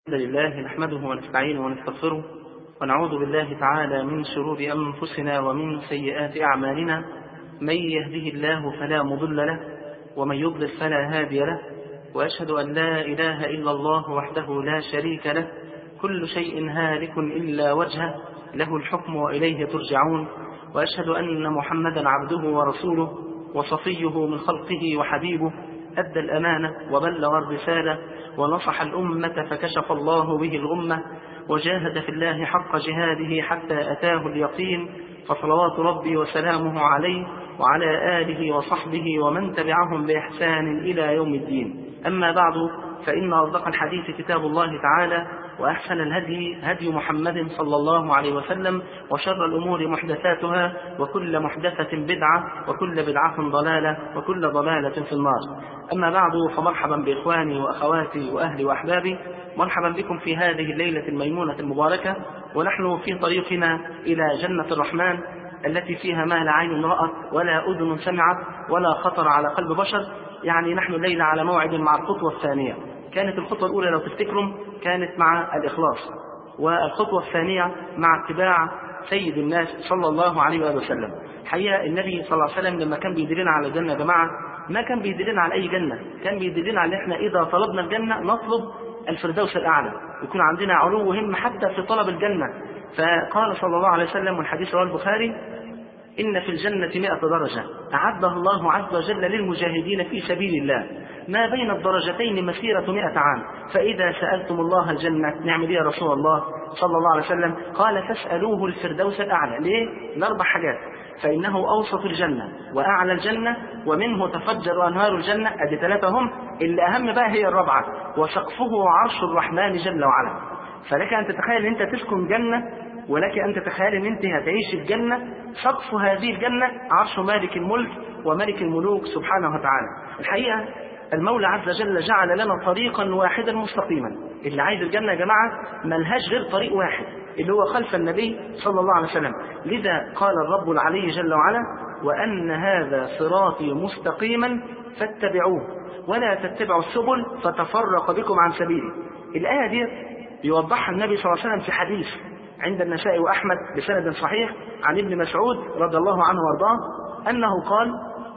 الحمد لله نحمده ونستعينه ونستغفره ونعوذ بالله تعالى من شرور أنفسنا ومن سيئات أعمالنا. من يهده الله فلا مضل له ومن يضلل فلا هادي له، وأشهد أن لا إله إلا الله وحده لا شريك له، كل شيء هالك إلا وجهه، له الحكم وإليه ترجعون. وأشهد أن محمدا عبده ورسوله وصفيه من خلقه وحبيبه، أدى الأمانة وبلغ الرسالة ونصح الأمة فكشف الله به الغمة، وجاهد في الله حق جهاده حتى أتاه اليقين، فصلوات ربي وسلامه عليه وعلى آله وصحبه ومن تبعهم بإحسان إلى يوم الدين. أما بعد، فإن أصدق الحديث كتاب الله تعالى، وأحسن الهدي هدي محمد صلى الله عليه وسلم، وشر الأمور محدثاتها، وكل محدثة بدعة، وكل بدعة ضلالة، وكل ضلالة في النار. أما بعد، فمرحبا بإخواني وأخواتي وأهلي وأحبابي، مرحبا بكم في هذه الليلة الميمونة المباركة، ونحن في طريقنا إلى جنة الرحمن التي فيها ما لا عين رأت ولا أذن سمعت ولا خطر على قلب بشر. يعني نحن الليلة على موعد مع الخطوة الثانية. كانت الخطوة الأولى لو تفتكروا كانت مع الإخلاص، والخطوة الثانية مع اتباع سيد الناس صلى الله عليه وسلم. حقيقة النبي صلى الله عليه وسلم لما كان بيدلنا على الجنة يا جماعة، ما كان بيدلنا على أي جنة، كان بيدلنا على إحنا إذا طلبنا الجنة نطلب الفردوس الأعلى، يكون عندنا علو هم حتى في طلب الجنة. فقال صلى الله عليه وسلم، والحديث رواه البخاري: إن في الجنة 100 درجة أعدها الله عز وجل للمجاهدين في سبيل الله، ما بين الدرجتين مسيرة 100 عام، فإذا سألتم الله الجنة نعمل يا رسول الله صلى الله عليه وسلم؟ قال: فاسألوه الفردوس الأعلى. ليه؟ لأربع حاجات: فإنه أوسط الجنة وأعلى الجنة ومنه تفجر أنهار الجنة، أدي 3 هم، اللي أهم بقى هي الرابعة: وسقفه عرش الرحمن جل وعلا. فلك أن تتخيل أن أنت تسكن جنة، ولك أن تتخيل أن أنت هتعيش في الجنة، سقف هذه الجنة عرش مالك الملك وملك الملوك سبحانه وتعالى. الحقيقة المولى عز وجل جعل لنا طريقا واحدا مستقيما. اللي عايز الجنة يا جماعة ملهاش غير طريق واحد، اللي هو خلف النبي صلى الله عليه وسلم. لذا قال الرب العلي جل وعلا: وأن هذا صراطي مستقيما فاتبعوه ولا تتبعوا السبل فتفرق بكم عن سبيله. الآية دي يوضحها النبي صلى الله عليه وسلم في حديث عند النسائي وأحمد بسند صحيح عن ابن مسعود رضي الله عنه وارضاه أنه قال: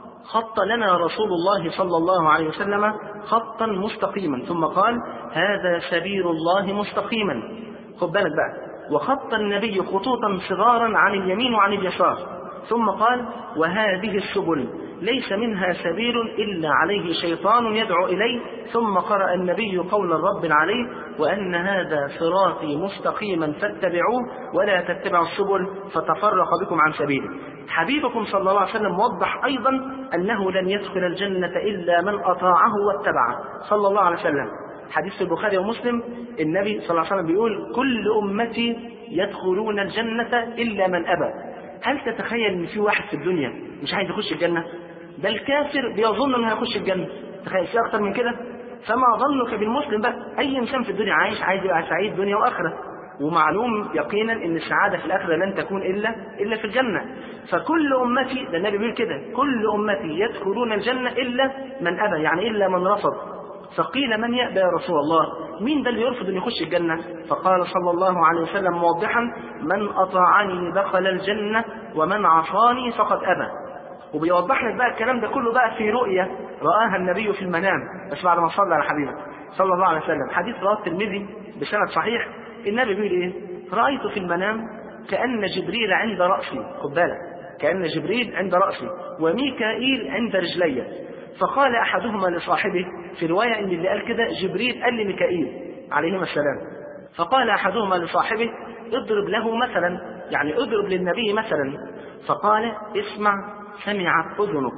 خط لنا رسول الله صلى الله عليه وسلم خطا مستقيما، ثم قال: هذا سبيل الله مستقيما. خد بالك بقى: وخط النبي خطوطا صغارا عن اليمين وعن اليسار، ثم قال: وهذه السبل ليس منها سبيل إلا عليه شيطان يدعو إليه، ثم قرأ النبي قول الرب العلي: وأن هذا صراطي مستقيما فاتبعوه ولا تتبعوا السبل فتفرق بكم عن سبيله. حبيبكم صلى الله عليه وسلم وضح أيضا أنه لن يدخل الجنة إلا من أطاعه واتبعه صلى الله عليه وسلم. حديث البخاري ومسلم، النبي صلى الله عليه وسلم بيقول: كل أمتي يدخلون الجنة إلا من أبى. هل تتخيل أن في واحد في الدنيا مش عايز يخش الجنة؟ ده الكافر بيظن أنه هيخش الجنة. تخيل في أكتر من كده؟ فما ظنك بالمسلم بقى؟ أي إنسان في الدنيا عايز يبقى سعيد دنيا وآخرة، ومعلوم يقينا أن السعادة في الآخرة لن تكون إلا في الجنة. فكل أمتي، ده النبي بيقول كده: كل أمتي يدخلون الجنة إلا من أبى، يعني إلا من رفض. فقيل: من يأبى يا رسول الله؟ مين ده اللي يرفض أن يخش الجنة؟ فقال صلى الله عليه وسلم موضحا: من أطاعني دخل الجنة ومن عصاني فقد أبى. وبيوضح لك بقى الكلام ده كله بقى في رؤية رآها النبي في المنام، بس بعد ما صلى على حبيبه صلى الله عليه وسلم. حديث رواه الترمذي بسند صحيح. النبي بيقول ايه؟ رأيت في المنام كأن جبريل عند رأسي، خد بالك، كأن جبريل عند رأسي وميكائيل عند رجلي. فقال أحدهما لصاحبه، في رواية إن اللي قال كده جبريل قال لميكائيل عليهما السلام، فقال أحدهما لصاحبه: اضرب له مثلا، يعني اضرب للنبي مثلا. فقال: اسمع سمعت أذنك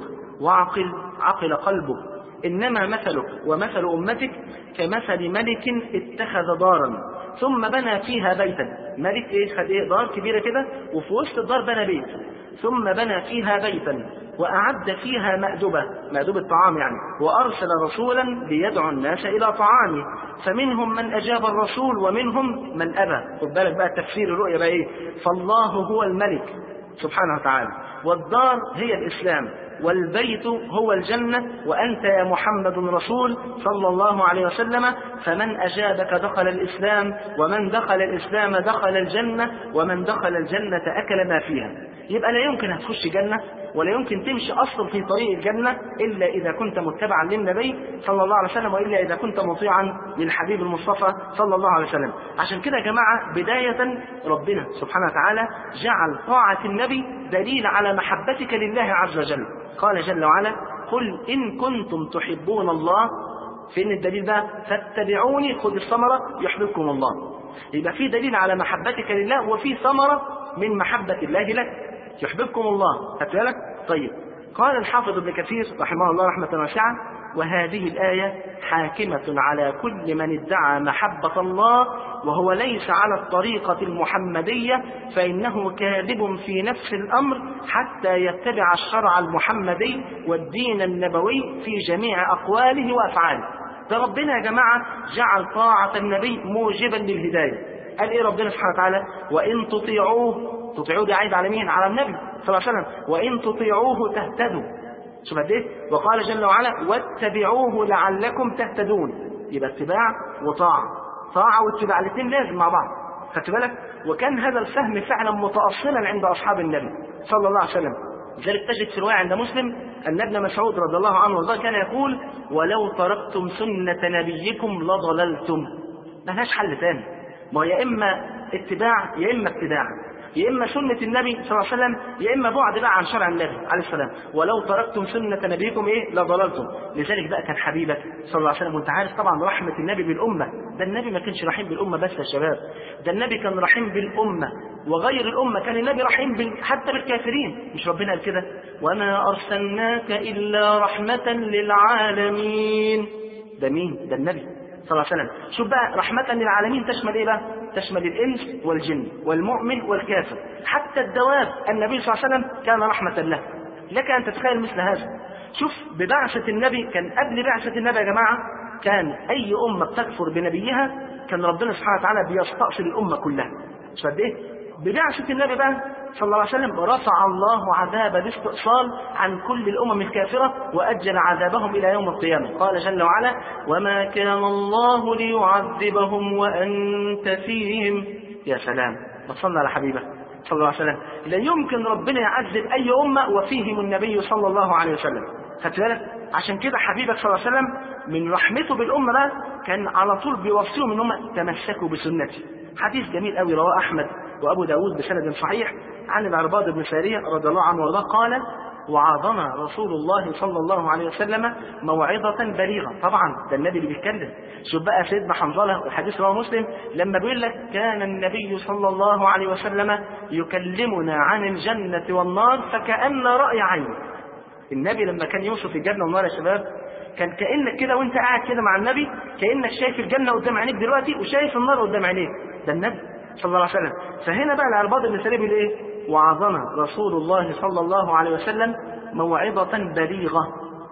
وعقل قلبك، إنما مثلك ومثل أمتك كمثل ملك اتخذ دارا ثم بنى فيها بيتا. ملك خد دار كبيرة كده، وفي وسط الدار بنى بيت، ثم بنى فيها بيتا وأعد فيها مأدبة طعام يعني، وأرسل رسولا ليدعو الناس إلى طعامه، فمنهم من أجاب الرسول ومنهم من أبى. خد بالك بقى تفسير الرؤيا بقى إيه؟ فالله هو الملك سبحانه وتعالى، والدار هي الإسلام، والبيت هو الجنة، وأنت يا محمد رسول صلى الله عليه وسلم، فمن أجابك دخل الإسلام، ومن دخل الإسلام دخل الجنة، ومن دخل الجنة أكل ما فيها. يبقى لا يمكن هتخش جنة ولا يمكن تمشي أصلا في طريق الجنة إلا إذا كنت متبعا للنبي صلى الله عليه وسلم، وإلا إذا كنت مطيعا للحبيب المصطفى صلى الله عليه وسلم. عشان كده يا جماعة بداية ربنا سبحانه وتعالى جعل طاعة النبي دليل على محبتك لله عز وجل. قال جل وعلا: قل إن كنتم تحبون الله. فين الدليل ده؟ فاتبعوني، خذ الثمرة يحببكم الله. يبقى في دليل على محبتك لله، وفي ثمرة من محبة الله لك، يحببكم الله. خدت بالك؟ طيب، قال الحافظ ابن كثير رحمه الله رحمة واسعة: وهذه الآية حاكمة على كل من ادعى محبة الله وهو ليس على الطريقة المحمدية، فإنه كاذب في نفس الأمر حتى يتبع الشرع المحمدي والدين النبوي في جميع أقواله وأفعاله. ده ربنا يا جماعة جعل طاعة النبي موجبا للهداية. قال إيه ربنا سبحانه وتعالى؟ وإن تطيعوه. تطيعوه دي عايد على مين؟ على النبي صلى الله عليه وسلم. وإن تطيعوه تهتدوا. شوف قد ايه؟ وقال جل وعلا: واتبعوه لعلكم تهتدون. يبقى اتباع وطاعة، طاعة واتباع الاثنين لازم مع بعض. خدت بالك؟ وكان هذا الفهم فعلا متأصلا عند أصحاب النبي صلى الله عليه وسلم. لذلك تجد في رواية عند مسلم أن ابن مسعود رضي الله عنه وارضاه كان يقول: ولو تركتم سنة نبيكم لضللتم. ملهاش حل ثاني، ما يا إما اتباع يا إما ابتداع، يا إما سنة النبي صلى الله عليه وسلم يا إما بعد بقى عن شرع النبي عليه السلام. ولو تركتم سنة نبيكم إيه؟ لضللتم. لذلك بقى كان حبيبك صلى الله عليه وسلم، وأنت عارف طبعا رحمة النبي بالأمة. ده النبي ما كانش رحيم بالأمة بس يا شباب، ده النبي كان رحيم بالأمة وغير الأمة. كان النبي رحيم حتى بالكافرين. مش ربنا قال كده: وما أرسلناك إلا رحمة للعالمين؟ ده مين؟ ده النبي صلى الله عليه وسلم. شوف بقى، رحمة للعالمين تشمل ايه بقى؟ تشمل الانس والجن والمؤمن والكافر، حتى الدواب. النبي صلى الله عليه وسلم كان رحمة له. لك ان تتخيل مثل هذا. شوف ببعثة النبي، كان قبل بعثة النبي يا جماعة كان اي امة بتكفر بنبيها كان ربنا سبحانه وتعالى بيستأصل الامة كلها. مش قد ايه؟ ببعثة النبي بقى صلى الله عليه وسلم رفع الله عذاب الاستئصال عن كل الأمم الكافرة وأجل عذابهم إلى يوم القيامة. قال جل وعلا: وما كان الله ليعذبهم وأنت فيهم. يا سلام، وصلنا على حبيبه صلى الله عليه وسلم. لا يمكن ربنا يعذب أي أمة وفيهم النبي صلى الله عليه وسلم. خدت بالك؟ عشان كده حبيبك صلى الله عليه وسلم من رحمته بالأمة بقى كان على طول بيوصيهم إنهم تمسكوا بسنتي. حديث جميل قوي رواه أحمد وأبو داود بسند صحيح عن العرباض بن سارية رضي الله عنه وارضاه قال: وعظنا رسول الله صلى الله عليه وسلم موعظة بليغة. طبعا ده النبي اللي بيتكلم. شوف بقى سيدنا حنظلة الحديث رواه مسلم لما بيقول لك: كان النبي صلى الله عليه وسلم يكلمنا عن الجنة والنار فكأن رأي عين. النبي لما كان يوصف الجنة والنار يا شباب كان كأنك كده وانت قاعد كده مع النبي كأنك شايف الجنة قدام عينيك دلوقتي وشايف النار قدام عينيك. ده النبي صلى الله عليه وسلم. فهنا بقى العرباض بن سارية بيقول ايه؟ وعظنا رسول الله صلى الله عليه وسلم موعظة بليغة.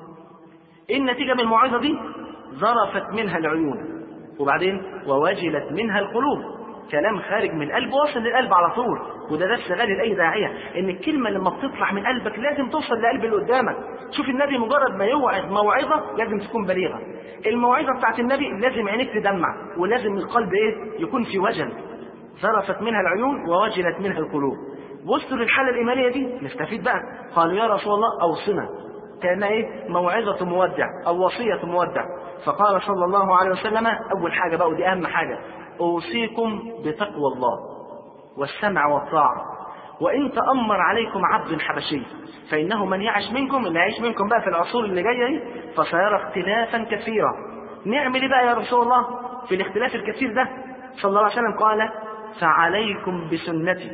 ايه النتيجة من الموعظة دي؟ ذرفت منها العيون، وبعدين ووجلت منها القلوب. كلام خارج من القلب واصل للقلب على طول. وده درس غالي لأي داعية، ان الكلمة لما بتطلع من قلبك لازم توصل لقلب اللي قدامك. شوف النبي مجرد ما يوعظ موعظة لازم تكون بليغة. الموعظة بتاعت النبي لازم عينيك تدمع، ولازم القلب ايه؟ يكون في وجل. ذرفت منها العيون ووجلت منها القلوب. بصوا للحالة الإيمانية دي نستفيد بقى. قالوا: يا رسول الله أوصنا. كان ايه؟ موعظة مودع أو وصية مودع. فقال صلى الله عليه وسلم: أول حاجة بقى ودي أهم حاجة: أوصيكم بتقوى الله والسمع والطاعة، وإن تأمر عليكم عبد حبشي فإنه من يعش منكم، اللي يعيش منكم بقى في العصور اللي جاية فسيرى اختلافا كثيرا. نعمل ايه بقى يا رسول الله في الاختلاف الكثير ده؟ صلى الله عليه وسلم قال: فعليكم بسنتي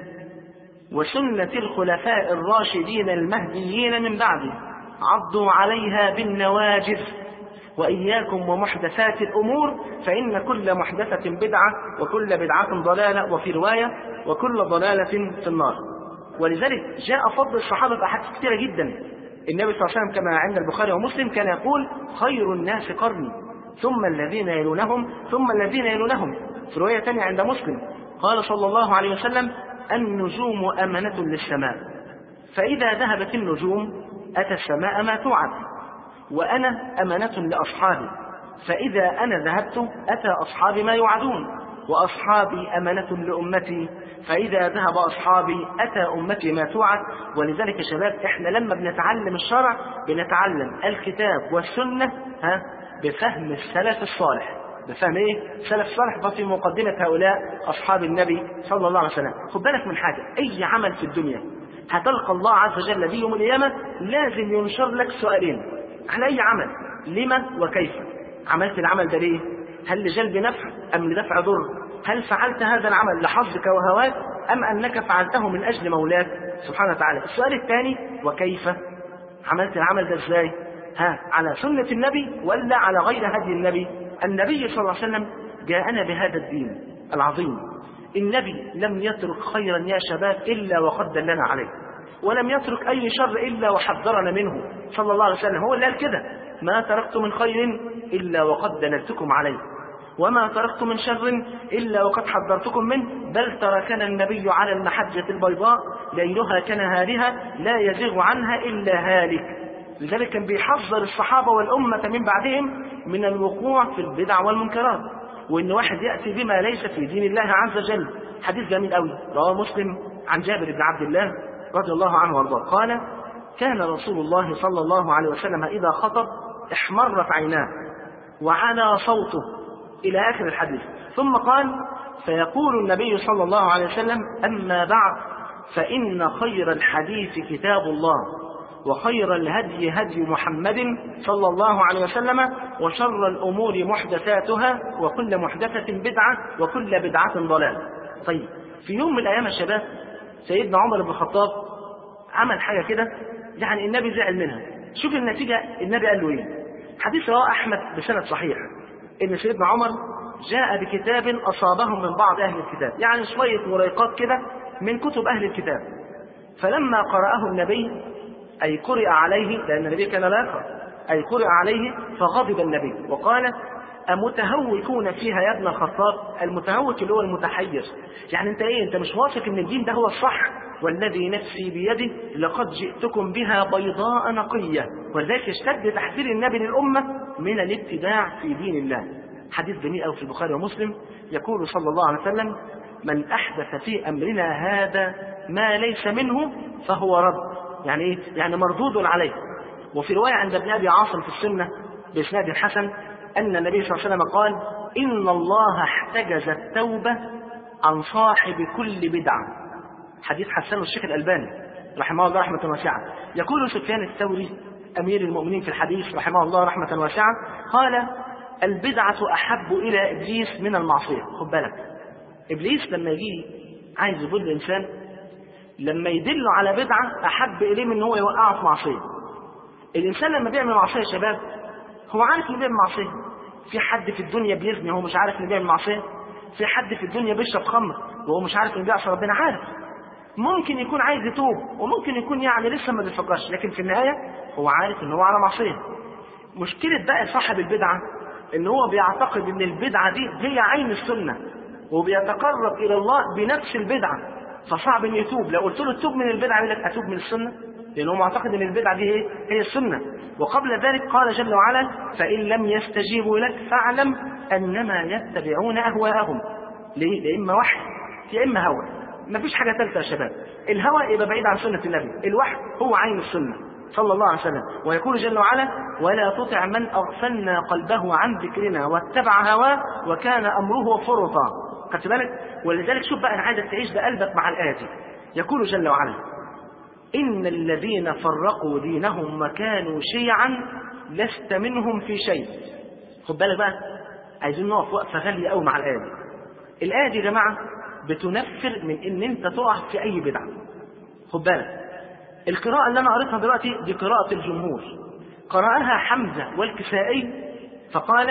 وسنة الخلفاء الراشدين المهديين من بعدي، عضوا عليها بالنواجذ، وإياكم ومحدثات الأمور فإن كل محدثة بدعة وكل بدعة ضلالة، وفي رواية وكل ضلالة في النار. ولذلك جاء فضل الصحابة بأحاديث كثيرة جدا. النبي صلى الله عليه وسلم كما عند البخاري ومسلم كان يقول: خير الناس قرني ثم الذين يلونهم ثم الذين يلونهم. في رواية ثانية عند مسلم قال صلى الله عليه وسلم: النجوم أمنة للسماء، فإذا ذهبت النجوم أتى السماء ما توعد، وأنا أمانة لأصحابي، فإذا أنا ذهبت أتى أصحابي ما يوعدون، وأصحابي أمانة لأمتي، فإذا ذهب أصحابي أتى أمتي ما توعد. ولذلك يا شباب إحنا لما بنتعلم الشرع بنتعلم الكتاب والسنة بفهم السلف الصالح. بفهم ايه؟ السلف الصالح. ففي مقدمة هؤلاء أصحاب النبي صلى الله عليه وسلم. خد بالك من حاجة، أي عمل في الدنيا هتلقى الله عز وجل به يوم القيامة لازم ينشر لك سؤالين على أي عمل: لما وكيف. عملت العمل ده ليه؟ هل لجلب نفع أم لدفع ضر؟ هل فعلت هذا العمل لحظك وهواك أم أنك فعلته من أجل مولاك سبحانه وتعالى؟ السؤال الثاني: وكيف. عملت العمل ده ازاي؟ على سنة النبي ولا على غير هدي النبي؟ النبي صلى الله عليه وسلم جاءنا بهذا الدين العظيم. النبي لم يترك خيرا يا شباب إلا وقد دلنا عليه، ولم يترك أي شر إلا وحذرنا منه صلى الله عليه وسلم. هو اللي قال كده: ما تركت من خير إلا وقد دللتكم عليه، وما تركت من شر إلا وقد حذرتكم منه، بل تركنا النبي على المحجة البيضاء ليلها كنهارها لا يزيغ عنها إلا هالك. لذلك كان بيحذر الصحابة والأمة من بعدهم من الوقوع في البدع والمنكرات، وإن واحد يأتي بما ليس في دين الله عز وجل. حديث جميل قوي رواه مسلم عن جابر بن عبد الله رضي الله عنه وارضاه قال: كان رسول الله صلى الله عليه وسلم إذا خطب احمرت عيناه وعلى صوته إلى آخر الحديث. ثم قال: فيقول النبي صلى الله عليه وسلم: أما بعد، فإن خير الحديث كتاب الله، وخير الهدي هدي محمد صلى الله عليه وسلم، وشر الأمور محدثاتها، وكل محدثة بدعة، وكل بدعة ضلال. طيب، في يوم من الأيام يا شباب سيدنا عمر بن الخطاب عمل حاجة كده يعني النبي زعل منها. شوف النتيجة، النبي قال له إيه؟ حديث رواه أحمد بسند صحيح إن سيدنا عمر جاء بكتاب أصابهم من بعض أهل الكتاب، يعني شوية مريقات كده من كتب أهل الكتاب. فلما قرأه النبي، أي قرئ عليه، لأن النبي كان لا يقرأ، أي قرئ عليه، فغضب النبي وقال: أمتهوكون فيها يا ابن الخطاب؟ المتهوك اللي هو المتحير، يعني أنت إيه؟ أنت مش واثق إن الدين ده هو الصح؟ والذي نفسي بيده لقد جئتكم بها بيضاء نقية. ولذلك اشتد تحذير النبي للأمة من الابتداع في دين الله. حديث جميل أوي في البخاري ومسلم، يقول صلى الله عليه وسلم: من أحدث في أمرنا هذا ما ليس منه فهو رد. يعني إيه؟ يعني مردود عليه. وفي رواية عند ابن أبي عاصم في السنة بإسناد حسن أن النبي صلى الله عليه وسلم قال: إن الله احتجز التوبة عن صاحب كل بدعة. حديث حسنه الشيخ الألباني رحمه الله رحمة واسعة. يقول سفيان الثوري أمير المؤمنين في الحديث رحمه الله رحمة واسعة قال: البدعة أحب إلى إبليس من المعصية. خد بالك، إبليس لما يجي عايز يضل الإنسان، لما يدله على بدعة أحب إليه من أنه هو يوقعه في معصية. الإنسان لما بيعمل معصية يا شباب هو عارف إنه بيعمل معصية. في حد في الدنيا بيزني وهو مش عارف إنه بيعمل معصية؟ في حد في الدنيا بيشرب خمر وهو مش عارف إنه بيعصي ربنا؟ عارف. ممكن يكون عايز يتوب وممكن يكون يعني لسه ما بيفكرش، لكن في النهاية هو عارف إنه هو على معصية. مشكلة بقى صاحب البدعة إن هو بيعتقد إن البدعة دي هي عين السنة، وبيتقرب إلى الله بنفس البدعة، فصعب إنه يتوب. لو قلت له تتوب من البدعة يقول لك أتوب من السنة، لأنه معتقد إن البدعة دي هي السنة. وقبل ذلك قال جل وعلا: فإن لم يستجيبوا لك فاعلم أنما يتبعون أهواءهم. ليه؟ يا إما وحي يا إما هوى، مفيش حاجة ثالثة يا شباب. الهوى يبقى بعيد عن سنة النبي، الوحي هو عين السنة صلى الله عليه وسلم. ويقول جل وعلا: ولا تطع من أغفلنا قلبه عن ذكرنا واتبع هواه وكان أمره فرطا. خدت بالك؟ ولذلك شوف بقى، أنا عايزك تعيش بقلبك مع الآية دي. يقول جل وعلا: إن الذين فرقوا دينهم وكانوا شيعا لست منهم في شيء. خد بالك بقى، عايزين نقف وقفة غالية قوي مع الآية دي. الآية دي يا جماعة بتنفر من إن أنت تقع في أي بدعة. خد بالك، القراءة اللي أنا قريتها دلوقتي دي قراءة الجمهور، قرأها حمزة والكسائي فقال: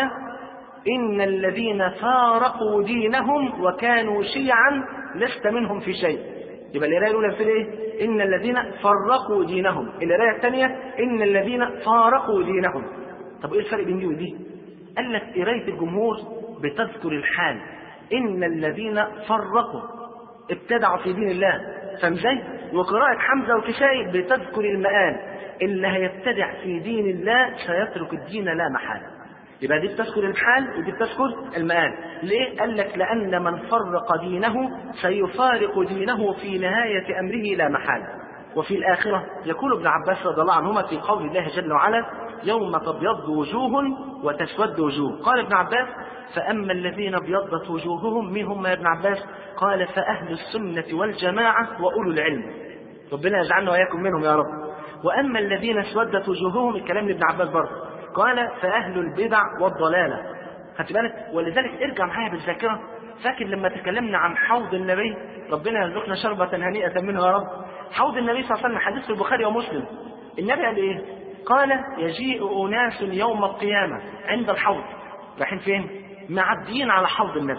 إن الذين فارقوا دينهم وكانوا شيعا لست منهم في شيء. يبقى القراءة الأولى في إيه؟ إن الذين فرقوا دينهم. القراءة الثانية: إن الذين فارقوا دينهم. طب إيه الفرق بين دي ودي؟ قال لك قراءة الجمهور بتذكر الحال، إن الذين فرقوا ابتدعوا في دين الله، فاهم ازاي؟ وقراءة حمزة وكسائي بتذكر المآل، اللي هيبتدع في دين الله سيترك الدين لا محالة. يبقى دي بتذكر الحال ودي بتذكر المآل. ليه؟ قال لك لأن من فرق دينه سيفارق دينه في نهاية أمره لا محالة. وفي الآخرة يقول ابن عباس رضي الله عنهما في قول الله جل وعلا: يوم تبيض وجوه وتسود وجوه. قال ابن عباس: فأما الذين ابيضت وجوههم من هم يا ابن عباس؟ قال: فأهل السنة والجماعة وأولو العلم. ربنا يجعلنا وإياكم منهم يا رب. وأما الذين اسودت وجوههم، الكلام لابن عباس برضه، قال: فأهل البدع والضلالة. خدت بالك؟ ولذلك ارجع معايا بالذاكرة. فاكر لما تكلمنا عن حوض النبي، ربنا يرزقنا شربة هنيئة منه يا رب. حوض النبي صلى الله عليه وسلم، حديث في البخاري ومسلم، النبي قال ايه؟ قال: يجيء أناس يوم القيامة عند الحوض. رايحين فين؟ معديين على حوض النبي،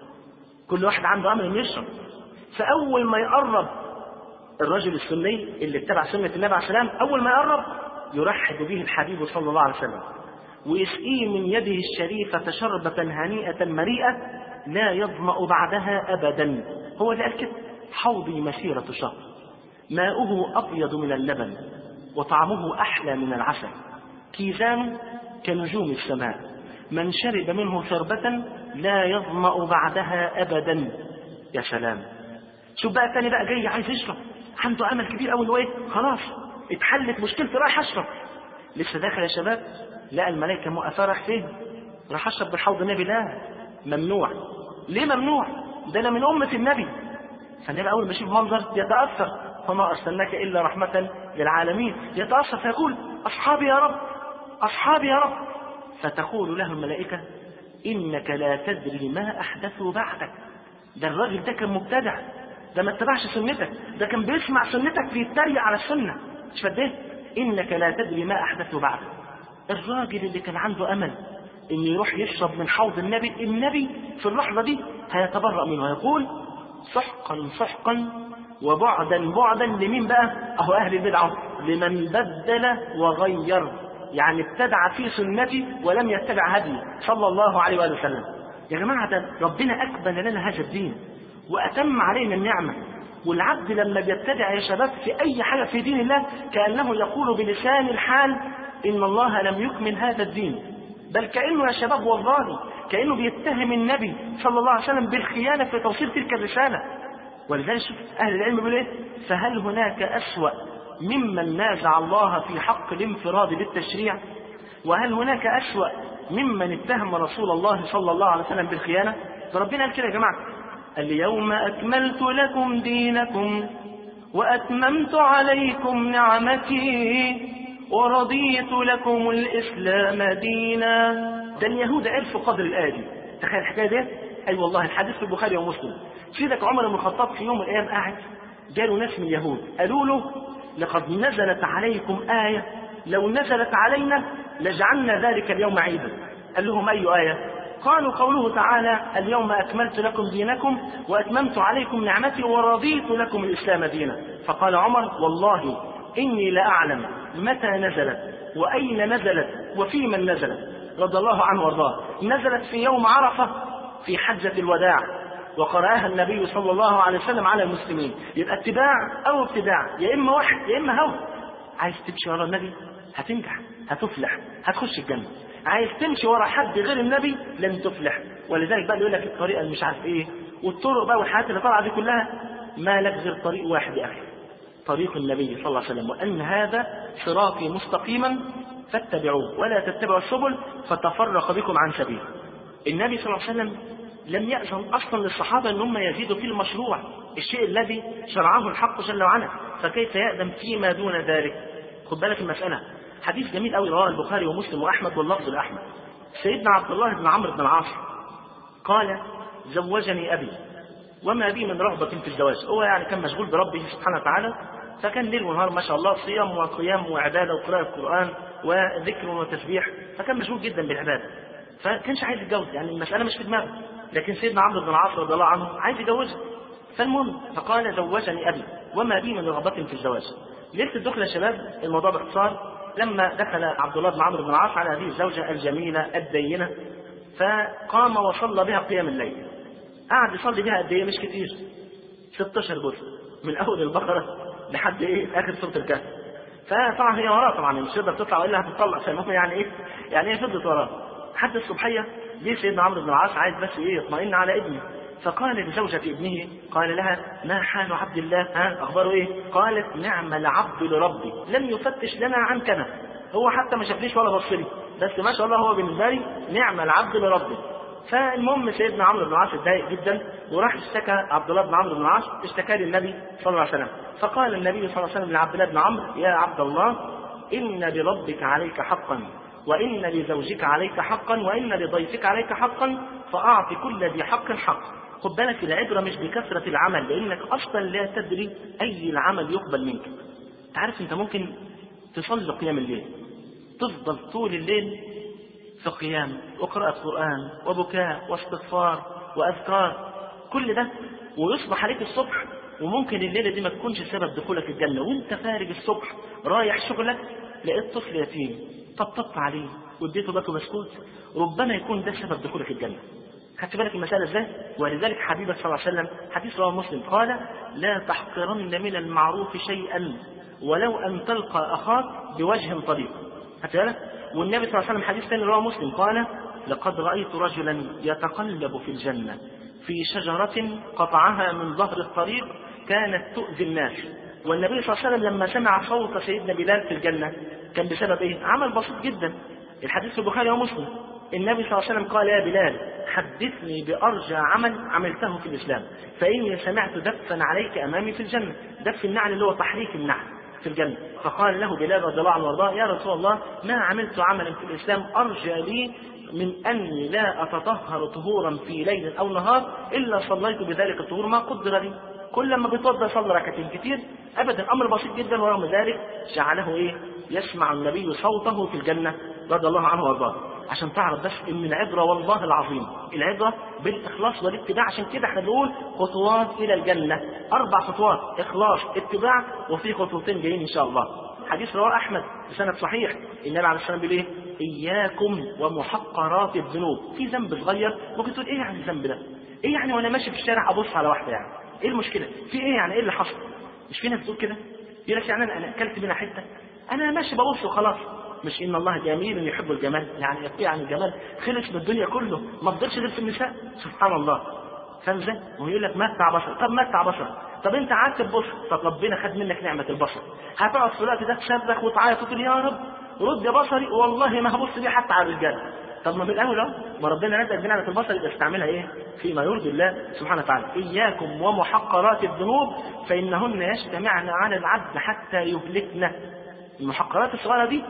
كل واحد عنده أمر انه يشرب. فأول ما يقرب الرجل السني اللي اتبع سنة النبي عليه السلام، أول ما يقرب يرحب به الحبيب صلى الله عليه وسلم ويسقيه من يده الشريفة شربة هنيئة مريئة لا يظمأ بعدها أبدا. هو اللي قال كده: حوضي مسيرة شهر، ماؤه أبيض من اللبن وطعمه أحلى من العسل، كيزان كنجوم السماء، من شرب منه شربة لا يظمأ بعدها أبدا. يا سلام. شوف بقى الثاني بقى جاي عايز يشرب، عنده أمل كبير أوي إنه إيه؟ خلاص اتحلت مشكلتي، رايح أشرب. لسه داخل يا شباب لقى الملائكة موقفة، راح فين؟ راح أشرب بالحوض النبي. لا، ممنوع. ليه ممنوع؟ ده أنا من أمة النبي. فالنبي أول ما يشوف منظر يتأثر: وما أرسلناك إلا رحمة للعالمين. يتأثر فيقول: أصحابي يا رب، أصحابي يا رب. فتقول له الملائكة: إنك لا تدري ما أحدثوا بعدك. ده الراجل ده كان مبتدع، ده ما اتبعش سنتك، ده كان بيسمع سنتك بيتريق على السنة. مش فده؟ إنك لا تدري ما أحدثوا بعدك. الراجل اللي كان عنده أمل إن يروح يشرب من حوض النبي، النبي في اللحظة دي هيتبرأ منه ويقول: سحقا سحقا وبعدا بعدا. لمين بقى؟ أهو أهل البدعة، لمن بدل وغير، يعني ابتدع في سنتي ولم يتبع هدي صلى الله عليه وآله وسلم. يا جماعة ده ربنا أكمل لنا هذا الدين وأتم علينا النعمة. والعبد لما بيبتدع يا شباب في أي حاجة في دين الله كأنه يقول بلسان الحال: إن الله لم يكمل هذا الدين. بل كأنه يا شباب والله كأنه بيتهم النبي صلى الله عليه وسلم بالخيانة في توصيل تلك الرسالة. ولذلك شوف أهل العلم بيقولوا إيه؟ فهل هناك أسوأ ممن نازع الله في حق الانفراد بالتشريع؟ وهل هناك أسوأ ممن اتهم رسول الله صلى الله عليه وسلم بالخيانة؟ فربنا قال كده يا جماعة: اليوم أكملت لكم دينكم وأتممت عليكم نعمتي ورضيت لكم الإسلام دينا. ده اليهود عرفوا قدر الآية دي. تخيل الحكاية دي؟ أي والله الحديث في البخاري ومسلم. سيدك عمر بن الخطاب في يوم من الأيام قاعد، جاله ناس من اليهود قالوا له: لقد نزلت عليكم آية لو نزلت علينا لجعلنا ذلك اليوم عيدا. قال لهم: أي آية؟ قالوا: قوله تعالى: اليوم أكملت لكم دينكم وأتممت عليكم نعمتي ورضيت لكم الإسلام دينا. فقال عمر: والله إني لأعلم متى نزلت وأين نزلت وفي من نزلت، رضي الله عنه وارضاه. نزلت في يوم عرفة في حجة الوداع، وقرأها النبي صلى الله عليه وسلم على المسلمين. يبقى اتباع أو ابتداع، يا إما واحد يا إما هوى. عايز تمشي ورا النبي هتنجح، هتفلح، هتخش الجنة. عايز تمشي ورا حد غير النبي لن تفلح. ولذلك بقى يقول لك الطريقة اللي مش عارف ايه والطرق بقى والحاجات اللي طالعه دي كلها، ما لك غير طريق واحد يا اخي، طريق النبي صلى الله عليه وسلم: وان هذا صراطي مستقيما فاتبعوه ولا تتبعوا السبل فتفرق بكم عن سبيله. النبي صلى الله عليه وسلم لم يأذن اصلا للصحابه ان هم يزيدوا في المشروع، الشيء الذي شرعه الحق جل وعلا، فكيف يأذن فيما دون ذلك؟ خد بالك المسألة. حديث جميل قوي رواه البخاري ومسلم وأحمد واللفظ لأحمد. سيدنا عبد الله بن عمرو بن العاص قال: زوجني أبي وما بي من رغبة في الزواج. هو يعني كان مشغول بربه سبحانه وتعالى، فكان ليل ونهار ما شاء الله صيام وقيام وعبادة وقراءة القرآن وذكر وتسبيح، فكان مشغول جدا بالعبادة، فكانش عايز يتجوز، يعني المسألة مش في دماغه. لكن سيدنا عمرو بن العاص رضي الله عنه عايز يتجوزه. فالمهم فقال: زوجني أبي وما بي من رغبة في الزواج. ليلة الدخل يا شباب، الموضوع باختصار: لما دخل عبد الله بن عمرو بن العاص على هذه الزوجة الجميلة الدينة، فقام وصلى بها قيام الليل. قعد يصلي بها قد ايه؟ مش كتير، 16 جزء من أول البقرة لحد ايه اخر سوره الكهف. فطبعا هي وراه طبعا مش هتقدر تطلع والا هتطلق، فالمهم يعني ايه يعني ايه فضلت وراه لحد الصبحيه. جه سيدنا عمرو بن العاص عايز بس ايه يطمئن على ابنه، فقال لزوجة ابنه قال لها ما حال عبد الله؟ ها اخباره ايه؟ قالت نعم العبد لربي لم يفتش لنا عن كنف، هو حتى ما شافليش ولا بص لي، بس ما شاء الله هو بالنسبه لي نعم العبد لربي. فالمهم سيدنا عمرو بن العاص اتضايق جدا وراح اشتكى عبد الله بن عمرو بن العاص، اشتكى للنبي صلى الله عليه وسلم. فقال النبي صلى الله عليه وسلم لعبد الله بن عمرو يا عبد الله إن لربك عليك حقا وإن لزوجك عليك حقا وإن لضيفك عليك حقا فأعط كل ذي حق حق. خد بالك العبرة مش بكثرة العمل، لأنك أصلا لا تدري أي العمل يقبل منك. تعرف أنت ممكن تصلي قيام الليل تفضل طول الليل في قيام وقراءة قرآن وبكاء واستغفار وأذكار كل ده، ويصبح عليك الصبح وممكن الليلة دي ما تكونش سبب دخولك الجنة، وانت خارج الصبح رايح شغلك لقيت طفل يتيم طبطبت عليه واديته باكو بسكوت، ربما يكون ده سبب دخولك الجنة. خدت بالك المسألة ازاي؟ ولذلك حبيبك صلى الله عليه وسلم حديث رواه مسلم قال لا تحقرن من المعروف شيئا ولو أن تلقى أخاك بوجه طليق. خدت بالك؟ والنبي صلى الله عليه وسلم حديث ثاني رواه مسلم قال لقد رأيت رجلا يتقلب في الجنة في شجرة قطعها من ظهر الطريق كانت تؤذي الناس. والنبي صلى الله عليه وسلم لما سمع صوت سيدنا بلال في الجنة كان بسبب ايه؟ عمل بسيط جدا. الحديث في البخاري ومسلم النبي صلى الله عليه وسلم قال يا بلال حدثني بأرجى عمل عملته في الإسلام فإني سمعت دفا عليك أمامي في الجنة. دف النعل اللي هو تحريك النعل في الجنة. فقال له بلال رضي الله عنه وارضاه يا رسول الله ما عملت عملا في الإسلام أرجى لي من أني لا أتطهر طهورا في ليل أو نهار إلا صليت بذلك الطهور ما قدر لي. كل ما بيتوضا صلى ركعتين كتير ابدا، امر بسيط جدا، ورغم ذلك جعله ايه؟ يسمع النبي صوته في الجنه رضي الله عنه وارضاه. عشان تعرف بس ان العبره والله العظيم العبره بالاخلاص والاتباع. عشان كده احنا بنقول خطوات الى الجنه 4 خطوات: اخلاص، اتباع، وفي خطوتين جايين ان شاء الله. حديث رواه احمد بسند صحيح النبي عليه الصلاه والسلام بيقول ايه؟ اياكم ومحقرات الذنوب. في ذنب صغير ممكن تقول ايه يعني الذنب ده؟ ايه يعني وانا ماشي في الشارع ابص على واحده يعني؟ ايه المشكله؟ في ايه يعني؟ ايه اللي حصل؟ مش في ناس بتقول كده؟ يقول لك يعني انا اكلت منها حته انا ماشي ببص وخلاص. مش ان الله جميل يحب الجمال، يعني يقي عن الجمال خلص من الدنيا كله ما فضلش غير في النساء. سبحان الله. فاهم ازاي؟ ويقول لك متع بصر. طب متع بصر، طب انت قعدت تبص، طب ربنا خد منك نعمه البصر، هتقعد في الوقت ده تصرخ وتعيط وتقول يا رب رد بصري والله ما هبص بيه حتى على الرجال. طب ما من الاول اهو ما ربنا نزل بنعمه البصر يبقى استعملها ايه؟ فيما يرضي الله سبحانه وتعالى. اياكم ومحقرات الذنوب فانهن يجتمعن على العبد حتى يهلكن. المحقرات الصغيره دي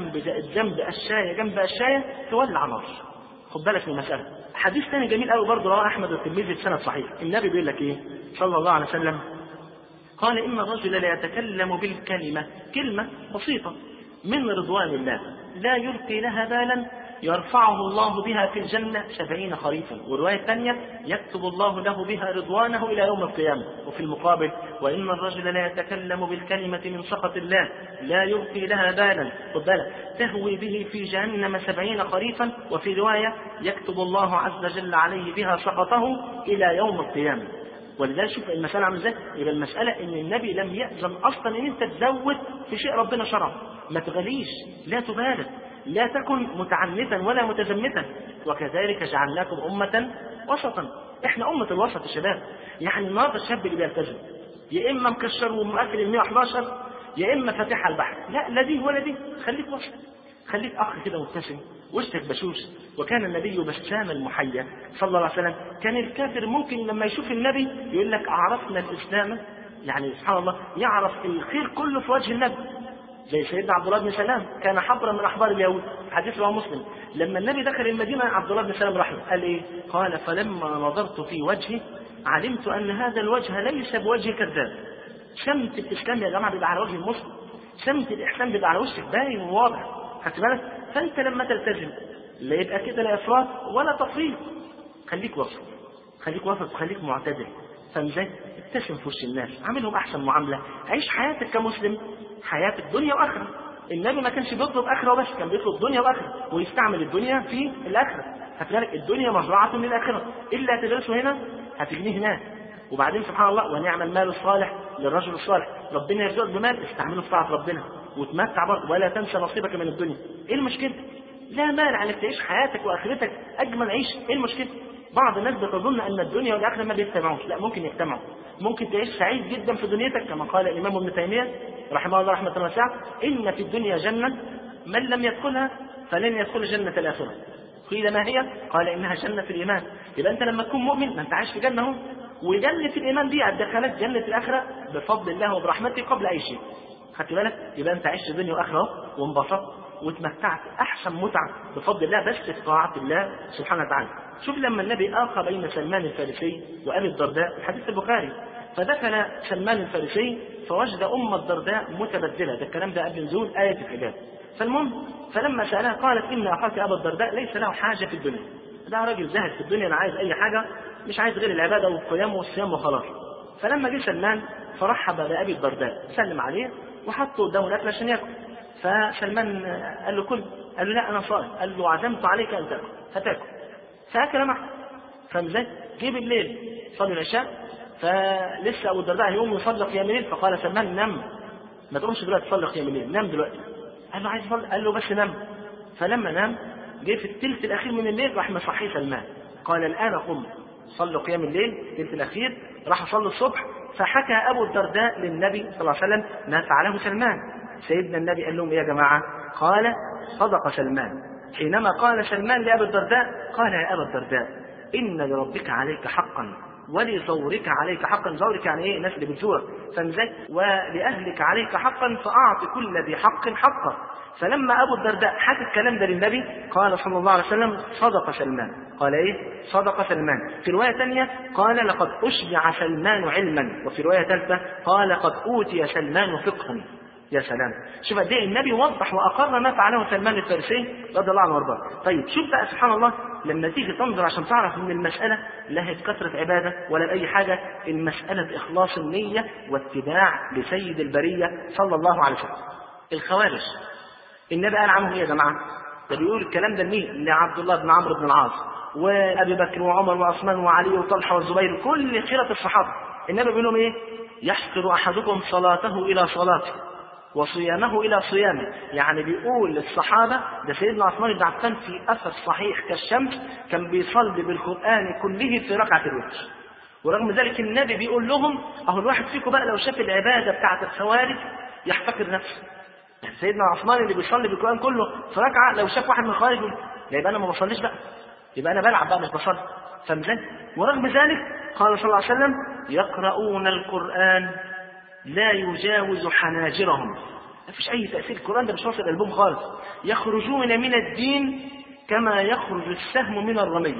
ذنب الشايه جنب الشايه تولع نار. خد بالك من المساله. حديث ثاني جميل قوي برضه رواه احمد والترمذي بسند صحيح. النبي بيقول لك ايه صلى الله عليه وسلم؟ قال ان الرجل لا يتكلم بالكلمه، كلمه بسيطه من رضوان الله لا يلقي لها بالا يرفعه الله بها في الجنة 70 خريفا. والرواية الثانية يكتب الله له بها رضوانه إلى يوم القيامة. وفي المقابل وإن الرجل لا يتكلم بالكلمة من سخط الله لا يلقي لها بالا خد بالك تهوي به في جهنم 70 خريفا. وفي رواية يكتب الله عز وجل عليه بها سخطه إلى يوم القيامة. ولذلك شوف المسألة عامله ازاي؟ يبقى المسألة ان النبي لم يأذن اصلا ان انت تزود في شيء ربنا شرعه. ما تغليش، لا تبالغ، لا تكن متعنتا ولا متزمتا. وكذلك جعلناكم أمة وسطا. احنا أمة الوسط يا شباب. يعني النهارده الشاب اللي بيلتزم يا اما مكشر ومقفل ال 111 يا اما فاتح على البحر، لا دي ولا دي. خليك وسط، خليك اخ كده مبتسم وشك بشوش. وكان النبي بسام المحيا صلى الله عليه وسلم. كان الكافر ممكن لما يشوف النبي يقول لك عرفنا الاسلام، يعني سبحان الله يعرف الخير كله في وجه النبي. زي سيدنا عبد الله بن سلام كان حبرا من احبار اليهود. حديث رواه مسلم لما النبي دخل المدينه عبد الله بن سلام راح قال ايه؟ قال فلما نظرت في وجهه علمت ان هذا الوجه ليس بوجه كذاب. سمت الاسلام يا جماعه بيبقى على وجه المسلم، سمت الاحسان بيبقى على وشك باين وواضح. خدت بالك؟ فانت لما تلتزم لا يبقى كده لا افراط ولا تفريط. خليك وسط، خليك وسط، خليك معتدل. فاهم ازاي؟ ابتسم في وش الناس، عاملهم احسن معامله، عيش حياتك كمسلم حياتك دنيا واخره. النبي ما كانش بيطلب اخره وبس، كان بيطلب دنيا واخره ويستعمل الدنيا في الاخره. خدت بالك؟ الدنيا مزرعه للاخره، الا تدرسه هنا هتجنيه هناك. وبعدين سبحان الله ونعم المال الصالح للرجل الصالح، ربنا يرزقك بمال استعمله في طاعة ربنا وتمتع برضه، ولا تنسى نصيبك من الدنيا. ايه المشكلة؟ لا مانع انك تعيش حياتك واخرتك اجمل عيش، ايه المشكلة؟ بعض الناس بتظن ان الدنيا والاخره ما بيجتمعوش، لا ممكن يجتمعوا، ممكن تعيش سعيد جدا في دنيتك كما قال الامام ابن تيميه رحمه الله رحمه واسعه: ان في الدنيا جنه من لم يدخلها فلن يدخل جنه الاخره. قيل ما هي؟ قال انها جنه الايمان. يبقى انت لما تكون مؤمن ما انت عايش في جنه اهو، وجنه الايمان دي هتدخلك جنه الاخره بفضل الله وبرحمته قبل اي شيء. خدت بالك؟ يبقى انت عشت دنيا واخره اهو وانبسطت وتمتعت احسن متعه بفضل الله، بس في طاعه الله سبحانه وتعالى. شوف لما النبي آخى بين سلمان الفارسي وأبي الدرداء، الحديث البخاري، فدخل سلمان الفارسي فوجد أم الدرداء متبدلة، ده الكلام ده قبل نزول آية الحجاب. فالمهم فلما سألها قالت إن أخاك أبا الدرداء ليس له حاجة في الدنيا، ده راجل زاهد في الدنيا، أنا عايز أي حاجة، مش عايز غير العبادة والقيام والصيام وخلاص. فلما جه سلمان فرحب بأبي الدرداء، سلم عليه وحطه قدامه الأكل عشان ياكل. فسلمان قال له كل، قال له لا أنا صائم، قال له عزمت عليك أن تأكل فتأكل، فأكل معه. فمزاج جه بالليل صلي العشاء، فلسه أبو الدرداء يقوم يصلي قيام الليل، فقال سلمان نم، ما تقومش دلوقتي تصلي قيام الليل، نام دلوقتي. قال له عايز اصلي، قال له بس نام. فلما نام جه في الثلث الأخير من الليل راح مصحيه سلمان، قال الآن قم صلوا قيام الليل الثلث الأخير، راح صلي الصبح. فحكى أبو الدرداء للنبي صلى الله عليه وسلم ما فعله سلمان. سيدنا النبي قال لهم إيه يا جماعة؟ قال صدق سلمان. حينما قال سلمان لأبي الدرداء قال يا أبا الدرداء إن لربك عليك حقا ولزورك عليك حقا، زورك يعني ايه؟ الناس اللي بتزورك، فمزاج، ولأهلك عليك حقا فأعط كل ذي حق حقه. فلما أبو الدرداء حكى الكلام ده للنبي قال صلى الله عليه وسلم صدق سلمان. قال ايه؟ صدق سلمان. في رواية ثانية قال لقد أشبع سلمان علما، وفي رواية ثالثة قال قد أوتي سلمان فقها. يا سلام، شوف قد ايه النبي وضح واقر ما فعله سلمان الفارسي رضي الله عنه وارضاه. طيب شوف بقى سبحان الله لما تيجي تنظر عشان تعرف ان المساله لا هي كثره عباده ولا اي حاجه، المساله اخلاص النيه واتباع لسيد البريه صلى الله عليه وسلم. الخوارج النبي قال عنهم ايه يا جماعه؟ ده بيقول الكلام ده لمين؟ لعبد الله بن عمرو بن العاص وابي بكر وعمر وعثمان وعلي وطلحه والزبير، كل خيره الصحابه. النبي بيقول لهم ايه؟ يحقر احدكم صلاته الى صلاته وصيامه إلى صيامه. يعني بيقول للصحابة، ده سيدنا عثمان بن عفان في أثر صحيح كالشمس كان بيصلي بالقرآن كله في ركعة الوتر، ورغم ذلك النبي بيقول لهم أهو الواحد فيكم بقى لو شاف العبادة بتاعة الخوارج يحتقر نفسه. سيدنا عثمان اللي بيصلي بالقرآن كله في ركعة لو شاف واحد من الخوارج لا يبقى أنا ما بصليش بقى، يبقى أنا بلعب بقى مش بصلي. فمثلا ورغم ذلك قال صلى الله عليه وسلم يقرؤون القرآن لا يجاوز حناجرهم، ما فيش أي تأثير، القرآن ده مش واصل قلبهم خالص. يخرجون من الدين كما يخرج السهم من الرمية.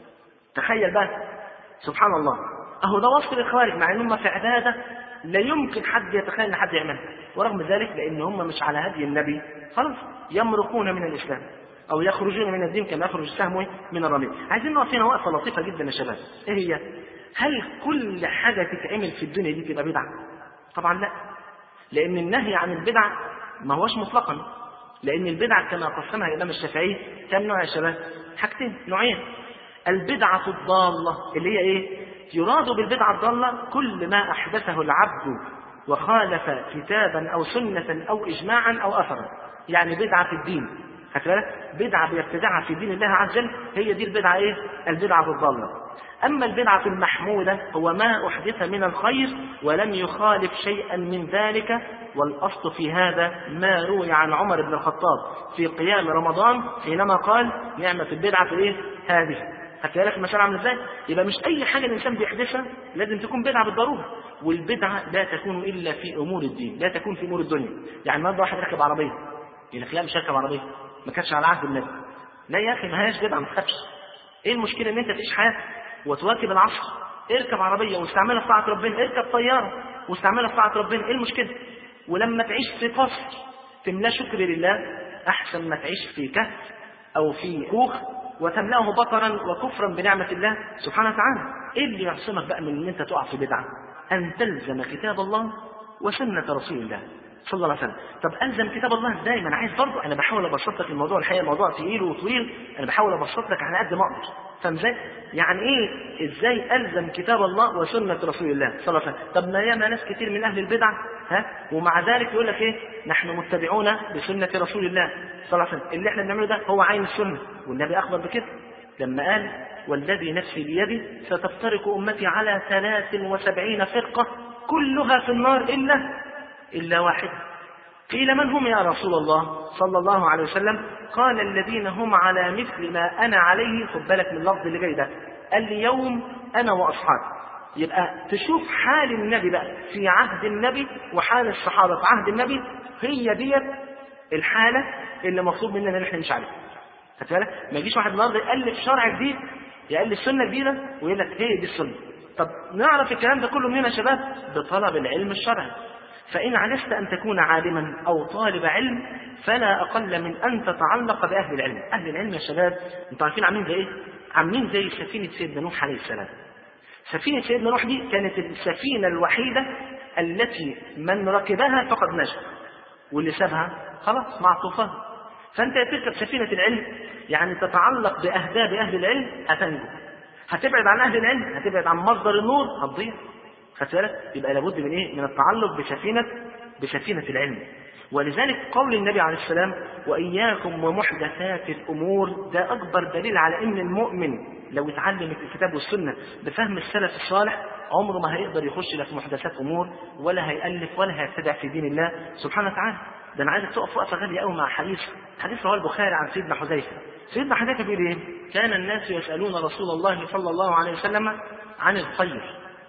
تخيل بقى سبحان الله، أهو ده وصف للخوارج مع أنهم في عبادة لا يمكن حد يتخيل أن حد يعملها، ورغم ذلك لأن هم مش على هدي النبي خلاص يمرقون من الإسلام أو يخرجون من الدين كما يخرج السهم من الرمية. عايزين نقف هنا وقفة لطيفة جدا يا شباب. إيه هي؟ هل كل حاجة تتعمل في الدنيا دي تبقى بدعة؟ طبعا لا، لأن النهي عن البدع ما هوش مطلقا، لأن البدعة كما قسمها الإمام الشافعي كم نوع يا شباب؟ حاجتين، نوعين. البدعة الضالة اللي هي إيه؟ يراد بالبدعة الضالة كل ما أحدثه العبد وخالف كتابا أو سنة أو إجماعا أو أثرا، يعني بدعة في الدين، خدت بالك؟ بدعة بيبتدعها في دين الله عز وجل، هي دي البدعة إيه؟ البدعة الضالة. أما البدعة المحمودة هو ما أحدث من الخير ولم يخالف شيئا من ذلك، والأصل في هذا ما روي عن عمر بن الخطاب في قيام رمضان حينما قال نعمة البدعة في إيه؟ هذه. حتى لك المسألة عاملة إزاي؟ يبقى مش أي حاجة الإنسان بيحدثها لازم تكون بدعة بالضرورة، والبدعة لا تكون إلا في أمور الدين، لا تكون في أمور الدنيا. يعني النهارده واحد ركب عربية يقول لك لا مش هركب عربية، ما كانش على عهد النبي. لا يا أخي ما هياش بدعة، ما تخافش. إيه المشكلة إن أنت تعيش حياتك وتواكب العصر؟ اركب عربية واستعملها في طاعة ربنا، اركب طيارة واستعملها في طاعة ربنا، ايه المشكلة؟ ولما تعيش في قصر تملاه شكر لله احسن ما تعيش في كهف او في كوخ وتملاه بطرا وكفرا بنعمة الله سبحانه وتعالى. ايه اللي يعصمك بقى من ان انت تقع في بدعة؟ ان تلزم كتاب الله وسنة رسول الله صلى الله عليه وسلم. طب الزم كتاب الله ازاي؟ ما انا عايز برضه، انا بحاول ابسط لك الموضوع، الحقيقه الموضوع تقيل وطويل، انا بحاول ابسط لك على قد ما اقدر. فمزاي يعني ايه ازاي الزم كتاب الله وسنه رسول الله صلى الله عليه وسلم؟ طب ما ياما ناس كتير من اهل البدع ومع ذلك يقول لك ايه نحن متبعون بسنه رسول الله صلى الله عليه وسلم. اللي احنا بنعمله ده هو عين السنه، والنبي اخبر بكده لما قال والذي نفسي بيده ستفترق امتي على 73 فرقه كلها في النار الا واحده. قيل من هم يا رسول الله صلى الله عليه وسلم؟ قال الذين هم على مثل ما أنا عليه. خد بالك من اللفظ اللي جاي ده، قال لي يوم أنا وأصحابي. يبقى تشوف حال النبي بقى في عهد النبي وحال الصحابة في عهد النبي، هي ديت الحالة اللي مطلوب مننا ان احنا نمشي عليها. خد بالك ما يجيش واحد النهارده يألف شرع جديد، يألف سنة جديدة ويقول لك هي دي السنة. طب نعرف الكلام ده كله منين يا شباب؟ بطلب العلم الشرعي. فإن عجزت أن تكون عالما أو طالب علم فلا أقل من أن تتعلق بأهل العلم. أهل العلم يا شباب أنتوا عارفين عاملين زي إيه؟ عاملين زي سفينة سيدنا نوح عليه السلام. سفينة سيدنا نوح دي كانت السفينة الوحيدة التي من ركبها فقد نجا، واللي سابها خلاص مع الطوفان. فأنت تركب سفينة العلم يعني تتعلق بأهداب أهل العلم هتنجو، هتبعد عن أهل العلم هتبعد عن مصدر النور هتضيع. خسارة. يبقى لابد من ايه؟ من التعلق بسفينة العلم. ولذلك قول النبي عليه السلام وإياكم ومحدثات الأمور، ده أكبر دليل على أن المؤمن لو اتعلم الكتاب والسنة بفهم السلف الصالح عمره ما هيقدر يخش لا في محدثات أمور ولا هيألف ولا هيبتدع في دين الله سبحانه وتعالى. ده أنا عايزك تقف وقفة غالية قوي مع حديث رواه البخاري عن سيدنا حذيفة. سيدنا حذيفة بيقول ايه؟ كان الناس يسألون رسول الله صلى الله عليه وسلم عن الخير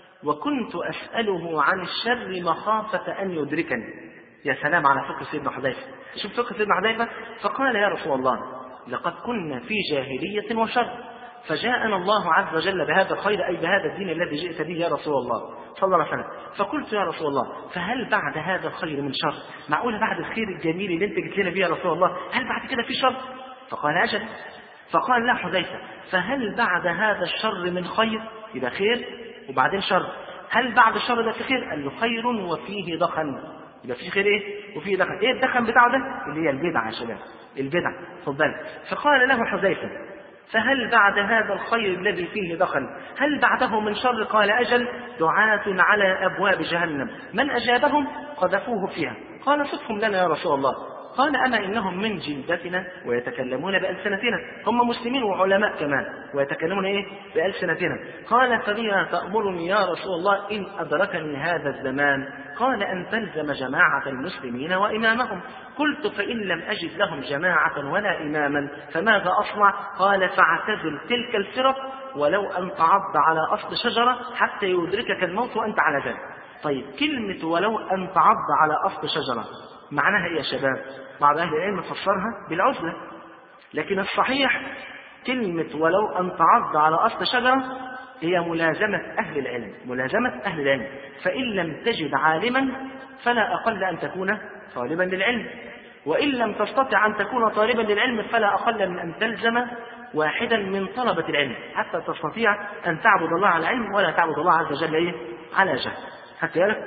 وكنت أسأله عن الشر مخافة أن يدركني. يا سلام على فقه سيدنا حذيفة. شوف فقه سيدنا حذيفة. فقال يا رسول الله لقد كنا في جاهلية وشر فجاءنا الله عز وجل بهذا الخير أي بهذا الدين الذي جئت به يا رسول الله صلى الله عليه وسلم. فقلت يا رسول الله فهل بعد هذا الخير من شر؟ معقولة بعد الخير الجميل اللي انت جئت لنا به يا رسول الله هل بعد كده في شر؟ فقال أجل. فقال لا حذيفة فهل بعد هذا الشر من خير؟ يبقى خير وبعدين شر، هل بعد الشر ده في خير؟ قال له خير وفيه دخن. يبقى في خير ايه وفيه دخن. ايه الدخن بتاعه ده؟ اللي هي البدعة يا شباب، البدع. خد بالك. فقال له حذيفة فهل بعد هذا الخير الذي فيه دخن هل بعده من شر؟ قال أجل. دعاة على أبواب جهنم من أجابهم قذفوه فيها. قال صفهم لنا يا رسول الله. قال أما إنهم من جلدتنا ويتكلمون بألسنتنا. هم مسلمين وعلماء كمان ويتكلمون إيه بألسنتنا. قال فبما تأمرني يا رسول الله إن أدركني هذا الزمان؟ قال أن تلزم جماعة المسلمين وإمامهم. قلت فإن لم أجد لهم جماعة ولا إماما فماذا أصنع؟ قال فاعتزل تلك الفرق ولو أن تعض على أصل شجرة حتى يدركك الموت وأنت على ذلك. طيب كلمة ولو أن تعض على أصل شجرة معناها إيه يا شباب؟ بعض أهل العلم فسرها بالعزلة، لكن الصحيح كلمة ولو أن تعض على أصل شجرة هي ملازمة أهل العلم، ملازمة أهل العلم. فإن لم تجد عالما فلا أقل أن تكون طالبا للعلم، وإن لم تستطع أن تكون طالبا للعلم فلا أقل من أن تلزم واحدا من طلبة العلم حتى تستطيع أن تعبد الله على علم ولا تعبد الله عز وجل إيه؟ على جهل. حتى يالك.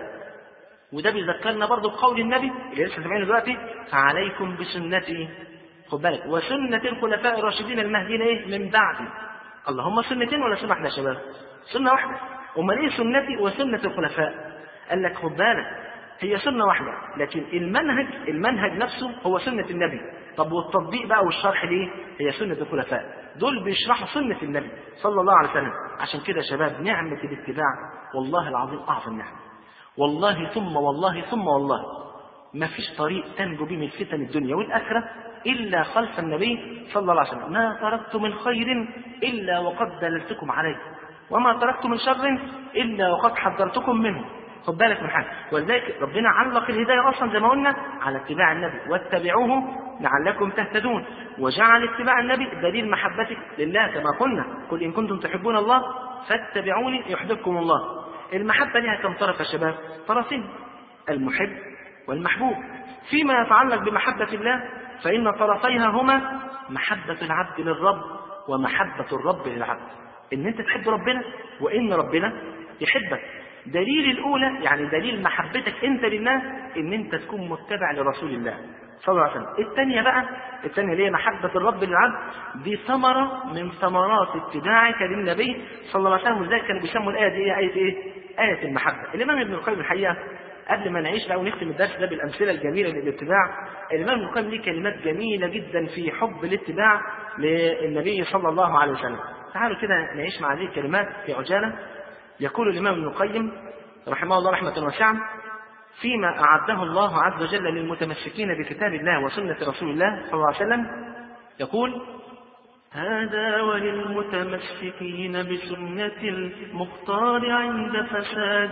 وده بيذكرنا برضو بقول النبي اللي لسه سامعينه دلوقتي فعليكم بسنتي. خد بالك وسنة الخلفاء الراشدين المهديين إيه؟ من بعدي. اللهم سنتين ولا سنة واحدة يا شباب؟ سنة واحدة. أمال إيه سنتي وسنة الخلفاء؟ قال لك خد بالك هي سنة واحدة لكن المنهج نفسه هو سنة النبي. طب والتطبيق بقى والشرح ليه؟ هي سنة الخلفاء. دول بيشرحوا سنة النبي صلى الله عليه وسلم. عشان كده يا شباب نعمة الاتباع والله العظيم أعظم نعمة. والله ثم والله ثم والله ما فيش طريق تنجو به من فتن الدنيا والآخرة إلا خلف النبي صلى الله عليه وسلم. ما تركت من خير إلا وقد دللتكم عليه وما تركت من شر إلا وقد حذرتكم منه. خد بالك من حاجة. ولذلك ربنا علق الهداية أصلا زي ما قلنا على اتباع النبي واتبعوه لعلكم تهتدون، وجعل اتباع النبي دليل محبتك لله كما قلنا قل إن كنتم تحبون الله فاتبعوني يحببكم الله. المحبة لها كم طرف يا شباب؟ طرفين، المحب والمحبوب. فيما يتعلق بمحبة الله فإن طرفيها هما محبة العبد للرب ومحبة الرب للعبد. إن أنت تحب ربنا وإن ربنا يحبك. دليل الأولى يعني دليل محبتك أنت لله إن أنت تكون متبع لرسول الله صلى الله عليه وسلم. الثانية اللي هي محبة الرب للعبد، دي ثمرة من ثمرات اتباعك للنبي صلى الله عليه وسلم. وذلك كانوا بيسموا الآية دي آية إيه؟ آية المحبة. الإمام ابن القيم الحقيقة قبل ما نعيش بقى ونختم الدرس ده بالأمثلة الجميلة للاتباع، الإمام ابن القيم ليه كلمات جميلة جدا في حب الاتباع للنبي صلى الله عليه وسلم. تعالوا كده نعيش مع هذه الكلمات في عجالة. يقول الإمام ابن القيم رحمه الله رحمة واسعة فيما أعده الله عز وجل للمتمسكين بكتاب الله وسنة رسول الله صلى الله عليه وسلم، يقول: هذا وللمتمسكين بسنة المختار عند فساد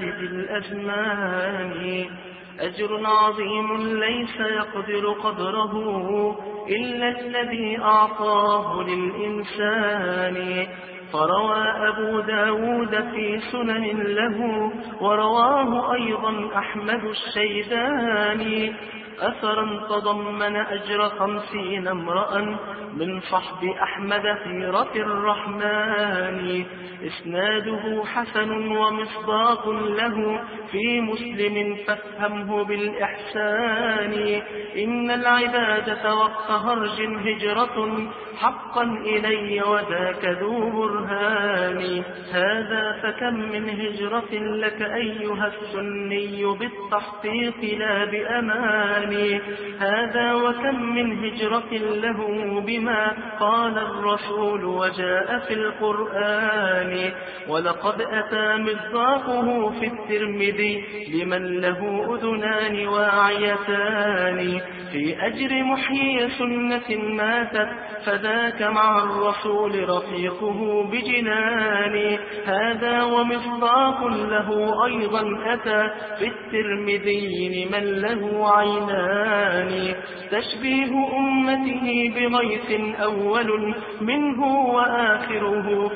الأزمان أجر عظيم ليس يقدر قدره إلا الذي أعطاه للإنسان. فروى أبو داود في سنن له ورواه أيضا أحمد الشيباني أثرا تضمن أجر 50 امرأ من صحب أحمد خيرة الرحمن إسناده حسن ومصداق له في مسلم فافهمه بالإحسان. إن العبادة وقت هرج هجرة حقا إلي وذاك ذو برهان. هذا فكم من هجرة لك أيها السني بالتحقيق لا بأمان. هذا وكم من هجرة له بما قال الرسول وجاء في القرآن. ولقد أتى مصداقه في الترمذي لمن له أذنان واعيتان في أجر محيي سنة ماتت فذاك مع الرسول رفيقه بجنان. هذا ومصداق له أيضا أتى في الترمذي لمن له عينان تشبيه أمته بغيث أول منه وآخره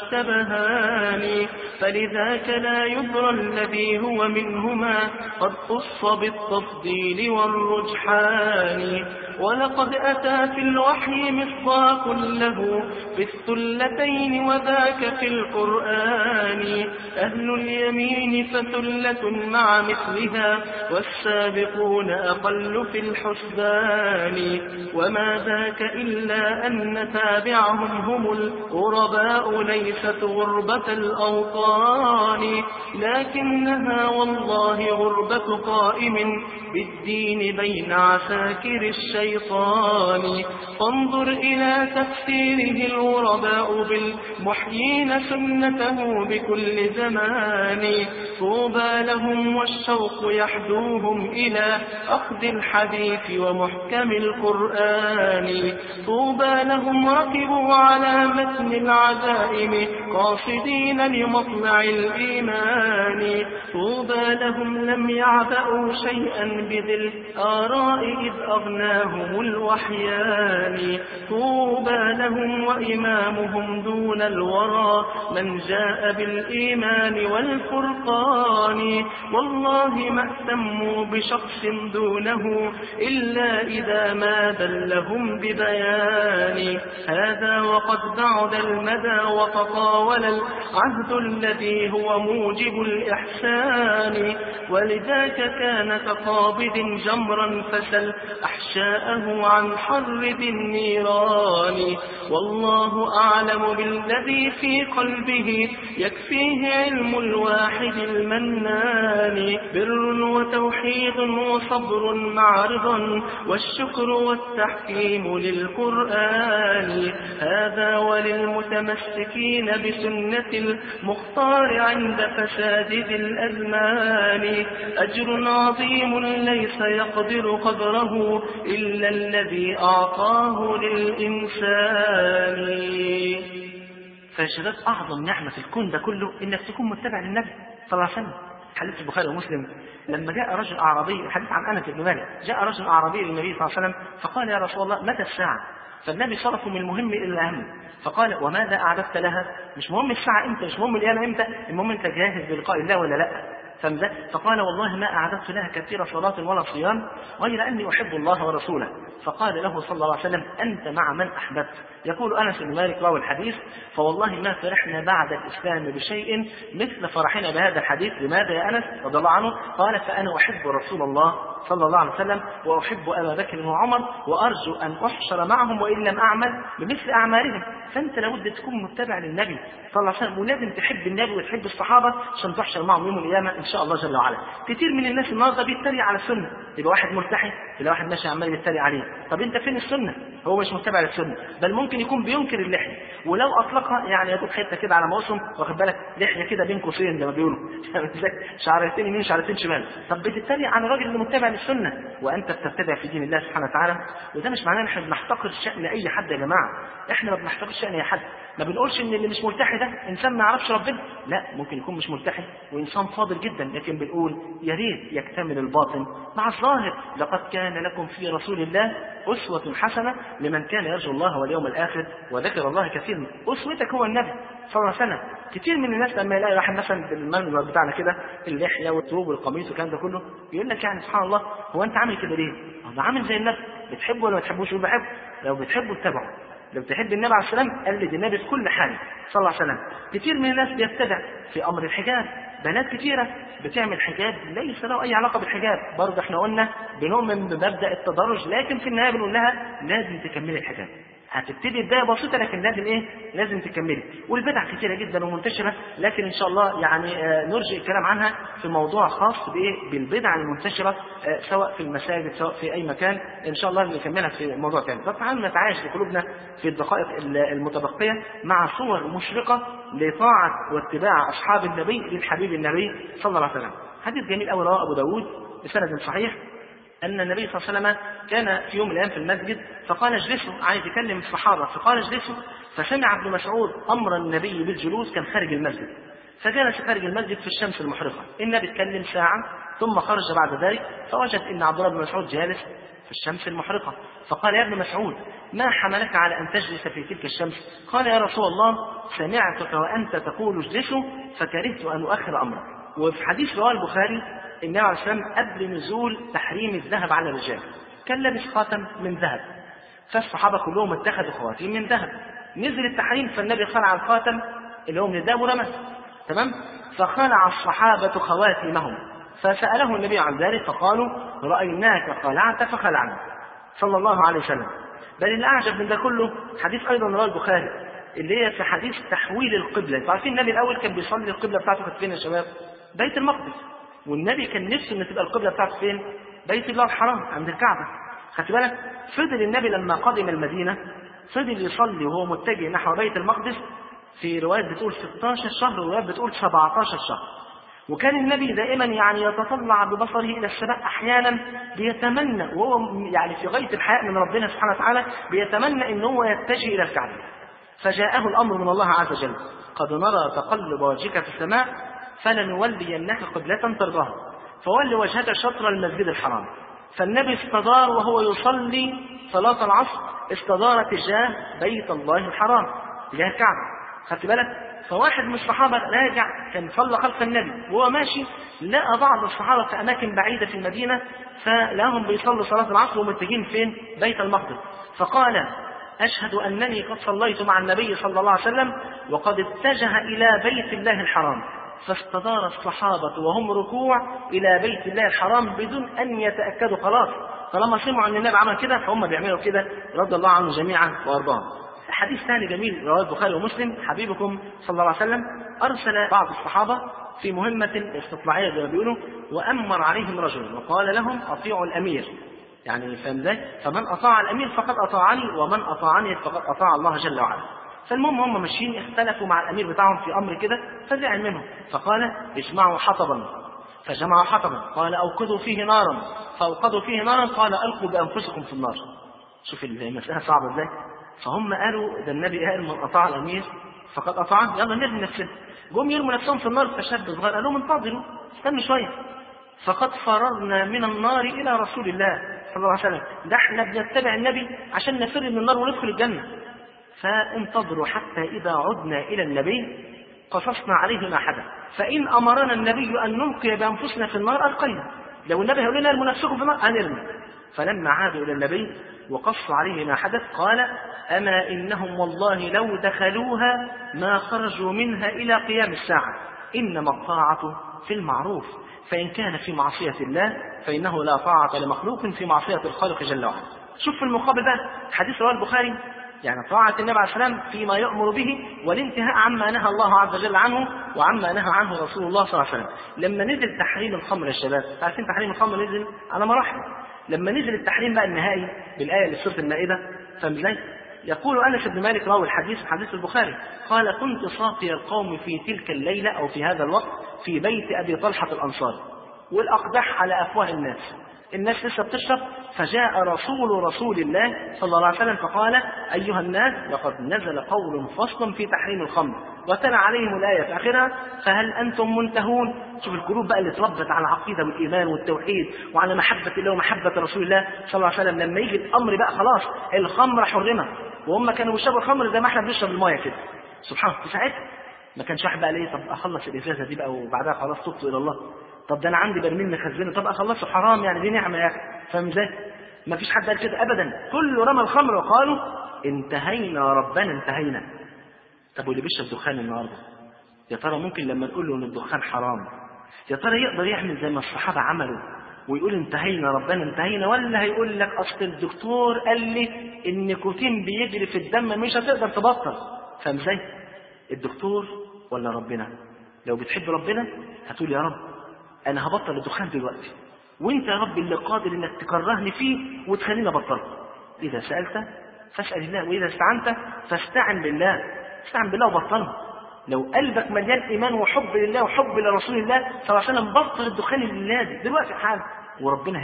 فمشتبهان. فلذاك لا يدرى الذي هو منهما قد خص بالتفضيل والرجحان. ولقد أتى في الوحي مصداق له في الثلتين وذاك في القرآن. أهل اليمين فثلة مع مثلها والسابقون أقل في الحسبان. وما ذاك إلا أن تابعهم هم الغرباء ليست غربة الأوطان لكنها والله غربة قائم بالدين بين عساكر الشيطان. فانظر إلى تفسيره الغرباء بالمحيين سنته بكل زمان. طوبى لهم والشوق يحدوهم إلى أخذ الحديث ومحكم القرآن. طوبى لهم ركبوا على متن العزائم قاصدين لمطلع الإيمان. طوبى لهم لم يعبأوا شيئا بذي الآراء إذ أغناهم الوحيان. طوبى لهم وإمامهم دون الورى من جاء بالإيمان والفرقان. والله ما اهتموا بشخص دونه إلا إذا ما دلهم ببيان. هذا وقد بعد المدى وتطاول العهد الذي هو موجب الإحسان. ولذاك كان كقابض جمرا فسل أحشاءه عن حر ذي النيران. والله أعلم بالذي في قلبه يكفيه علم الواحد المنان. بر وتوحيد وصبر مع رضا والشكر والتحكيم للقرآن. هذا وللمتمسكين بسنة المختار عند فساد ذي الأزمان أجر عظيم ليس يقدر قدره إلا الذي أعطاه للإنسان. فشباب أعظم نعمة في الكون ده كله إنك تكون متبع للنبي صلى الله عليه وسلم. حديث البخاري ومسلم لما جاء رجل أعرابي، حديث عن أنس بن مالك، جاء رجل أعرابي للنبي صلى الله عليه وسلم فقال: يا رسول الله متى الساعة؟ فالنبي صرفه من المهم إلى الأهم فقال: وماذا أعددت لها؟ مش مهم الساعة إمتى، مش مهم القيامة إمتى، المهم أنت جاهز بلقاء الله ولا لا. فقال: والله ما أعددت لها كثير صلاة ولا صيام غير أني أحب الله ورسوله فقال له صلى الله عليه وسلم: أنت مع من أحببت. يقول أنس بن مالك راوي الحديث: فوالله ما فرحنا بعد الإسلام بشيء مثل فرحنا بهذا الحديث. لماذا يا أنس رضي الله عنه؟ قال: فأنا أحب رسول الله صلى الله عليه وسلم، وأحب أبا بكر وعمر، وأرجو أن أحشر معهم وإن لم أعمل بمثل أعمالهم. فأنت لابد تكون متبع للنبي صلى الله عليه وسلم، ولازم تحب النبي وتحب الصحابة عشان تحشر معهم يوم القيامة إن شاء الله جل وعلا. كتير من الناس النهارده بيتريق على السنة، يبقى واحد ملتحي، يبقى واحد ماشي عمال يتريق عليه. طب أنت فين السنة؟ هو مش متبع للسنة، بل ممكن يكون بينكر اللحية، ولو أطلقها يعني يدوب حتة كده على موسم، واخد بالك، لحية كده بين قوسين زي ما بيقولوا شعرتين يمين شعرتين شمال. طب بتتريق على الراجل اللي متبع للسنة وأنت بتتبع في دين الله سبحانه وتعالى. وده مش معناه ان احنا بنحتقر شأن أي حد يا جماعة، احنا ما بنحتقرش شأن أي حد، ما بنقولش ان اللي مش ملتحي ده انسان ما يعرفش ربنا، لا، ممكن يكون مش ملتحي وانسان فاضل جدا، لكن بنقول يا ريت يكتمل الباطن مع الظاهر. لقد كان لكم في رسول الله أسوة حسنة لمن كان يرجو الله واليوم الآخر وذكر الله كثيرا. أسوتك هو النبي صلى الله عليه وسلم. كتير من الناس لما يلاقي واحد مثلا بالمنظر بتاعنا كده، اللحية والثوب والقميص والكلام ده كله، يقول لك يعني سبحان الله، هو انت عامل كده ليه؟ هو عامل زي النبي، بتحبه ولا ما بتحبوش؟ يقول بحبه. لو بتحبه اتبعه، لو بتحب النبي عليه السلام قلد النبي في كل حاجه صلى الله عليه وسلم. كتير من الناس بيتبع في امر الحجاب، بنات كتيره بتعمل حجاب ليس له اي علاقه بالحجاب، برضه احنا قلنا بنؤمن بمبدا التدرج، لكن في النهايه بنقول لها لازم تكملي الحجاب. هتبتدي بدايه بسيطه لكن لازم لازم تكملي. والبدع كتيره جدا ومنتشره، لكن ان شاء الله يعني نرجئ الكلام عنها في موضوع خاص بالبدع المنتشره، سواء في المساجد سواء في اي مكان، ان شاء الله نكملها في موضوع ثاني. طبعا نتعايش بقلوبنا في الدقائق المتبقيه مع صور مشرقه لطاعه واتباع اصحاب النبي للحبيب النبي صلى الله عليه وسلم. حديث جميل قوي رواه ابو داود بسند صحيح، أن النبي صلى الله عليه وسلم كان في يوم من الأيام في المسجد، فقال اجلسوا، عايز يكلم الصحابة، فقال اجلسوا، فسمع ابن مسعود أمر النبي بالجلوس، كان خارج المسجد، فجلس خارج المسجد في الشمس المحرقة. النبي اتكلم ساعة ثم خرج بعد ذلك، فوجد أن عبد الله بن مسعود جالس في الشمس المحرقة، فقال: يا ابن مسعود ما حملك على أن تجلس في تلك الشمس؟ قال: يا رسول الله سمعتك وأنت تقول اجلسوا فكرهت أن أؤخر أمرك. وفي حديث رواه البخاري النبي عليه الصلاة والسلام قبل نزول تحريم الذهب على الرجال كان لابس خاتم من ذهب، فالصحابة كلهم اتخذوا خواتيم من ذهب. نزل التحريم فالنبي خلع الخاتم اللي هو من الذهب ورماه، تمام؟ فخلع الصحابة خواتمهم، فسأله النبي عن ذلك فقالوا: رأيناك خلعت فخلعنا صلى الله عليه وسلم. بل الأعجب من ده كله حديث أيضا رواه البخاري اللي هي في حديث تحويل القبلة. انتوا عارفين النبي الأول كان بيصلي القبلة بتاعته كانت فين يا شباب؟ بيت المقدس، والنبي كان نفسه ان تبقى القبلة بتاعته فين؟ بيت الله الحرام عند الكعبة. خدت بالك؟ فضل النبي لما قدم المدينة فضل يصلي وهو متجه نحو بيت المقدس، في روايات بتقول 16 شهر وروايات بتقول 17 شهر. وكان النبي دائما يعني يتطلع ببصره إلى السماء، أحيانا بيتمنى وهو يعني في غاية الحياء من ربنا سبحانه وتعالى بيتمنى إن هو يتجه إلى الكعبة. فجاءه الأمر من الله عز وجل: قد نرى تقلب وجهك في السماء فلنولينك قبلة ترضاها فول وجهك شطر المسجد الحرام. فالنبي استدار وهو يصلي صلاة العصر، استدار تجاه بيت الله الحرام تجاه الكعبة. خدت بالك؟ فواحد من الصحابة راجع كان صلى خلف النبي وهو ماشي، لقى بعض الصحابة في أماكن بعيدة في المدينة، فلاهم بيصلوا صلاة العصر ومتجهين فين؟ بيت المقدس. فقال: أشهد أنني قد صليت مع النبي صلى الله عليه وسلم وقد اتجه إلى بيت الله الحرام. فاستدار الصحابة وهم ركوع إلى بيت الله الحرام بدون أن يتأكدوا، خلاص طالما سمعوا أن النبي عمل كده فهم بيعملوا كده رضي الله عنهم جميعا وأرضاهم. حديث ثاني جميل رواه البخاري ومسلم، حبيبكم صلى الله عليه وسلم أرسل بعض الصحابة في مهمة استطلاعية زي ما بيقولوا، وأمر عليهم رجل وقال لهم: أطيعوا الأمير، يعني فهم ذلك، فمن أطاع الأمير فقد أطاعني ومن أطاعني فقد أطاع الله جل وعلا. فالمهم هم ماشيين اختلفوا مع الأمير بتاعهم في أمر كده، فزعل منهم فقال: اجمعوا حطبا، فجمعوا حطبا. قال: أوقدوا فيه نارا، فأوقدوا فيه نارا. قال: ألقوا بأنفسكم في النار. شوف المسألة صعبة ازاي. فهم قالوا ده النبي قال: من أطاع الأمير فقد أطاعه، يلا نرمي نفسنا. جم يرموا نفسهم في النار، فشاب صغير قال لهم: انتظروا استنوا شوية، فقد فررنا من النار إلى رسول الله صلى الله عليه وسلم، ده احنا بنتبع النبي عشان نفر من النار وندخل الجنة، فانتظروا حتى إذا عدنا إلى النبي قصصنا عليه ما حدث، فإن أمرنا النبي أن نلقي بأنفسنا في النار ألقينا. لو النبي هيقول لنا ارموا نفسكم في النار هنرمي، فلما عادوا إلى النبي وقصوا عليه ما حدث قال: أما إنهم والله لو دخلوها ما خرجوا منها إلى قيام الساعة، إنما الطاعة في المعروف، فإن كان في معصية الله فإنه لا طاعة لمخلوق في معصية الخالق جل وعلا. شوف في المقابل بقى حديث رواه البخاري، يعني طاعة النبي عليه السلام فيما يأمر به والانتهاء عما نهى الله عز وجل عنه وعما نهى عنه رسول الله صلى الله عليه وسلم. لما نزل تحريم الخمر يا شباب، عارفين تحريم الخمر نزل على مراحل. لما نزل التحريم بقى النهائي بالآية اللي في سورة المائدة، فمزاي يقول أنس بن مالك راوي الحديث حديث البخاري قال: كنت صافي القوم في تلك الليلة أو في هذا الوقت في بيت أبي طلحة الأنصاري، والأقدح على أفواه الناس لسه بتشرب، فجاء رسول الله صلى الله عليه وسلم فقال: أيها الناس لقد نزل قول فصل في تحريم الخمر، وتلا عليهم الآية في آخرها: فهل أنتم منتهون؟ شوف القلوب بقى اللي اتربت على العقيدة والإيمان والتوحيد وعلى محبة الله ومحبة رسول الله صلى الله عليه وسلم، لما يجي الأمر بقى خلاص الخمر حرمة، وهم كانوا بيشربوا الخمر زي ما احنا بنشرب المايه كده، سبحان الله. في ساعتها ما كانش واحد بقى ليه طب أخلص الإزازة دي بقى وبعدها خلاص تبت إلى الله، طب ده أنا عندي برميل مخزنه طب أخلصه، حرام يعني، دي نعمة يا أخي، فاهم ازاي؟ ما فيش حد قال كده أبدا، كله رمى الخمر وقالوا انتهينا ربنا انتهينا. طب واللي بيشرب دخان النهارده يا ترى ممكن لما نقول له ان الدخان حرام يا ترى يقدر يعمل زي ما الصحابة عملوا ويقول انتهينا ربنا انتهينا، ولا هيقول لك اصل الدكتور قال لي النيكوتين بيجري في الدم مش هتقدر تبطل؟ فاهم ازاي؟ الدكتور ولا ربنا؟ لو بتحب ربنا هتقول يا رب انا هبطل الدخان دلوقتي، وانت يا رب اللي قادر انك تكرهني فيه وتخليني ابطله. اذا سألت فاسأل الله، واذا استعنت فاستعن بالله، استعن بالله وبطله. لو قلبك مليان ايمان وحب لله وحب لرسول الله صلى الله عليه وسلم بطل الدخان لله دلوقتي حالا، وربنا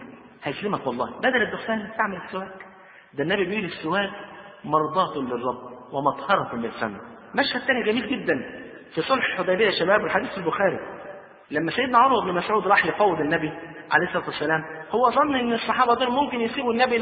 هيكرمك والله. بدل الدخان تعمل السواك، ده النبي بيقول السواك مرضاة للرب ومطهرة للفم. مشهد ثاني جميل جدا في صلح الحديبية يا شباب، الحديث في البخاري، لما سيدنا عمر بن مسعود راح يفوض النبي عليه الصلاه والسلام، هو ظن ان الصحابه دول ممكن يسيبوا النبي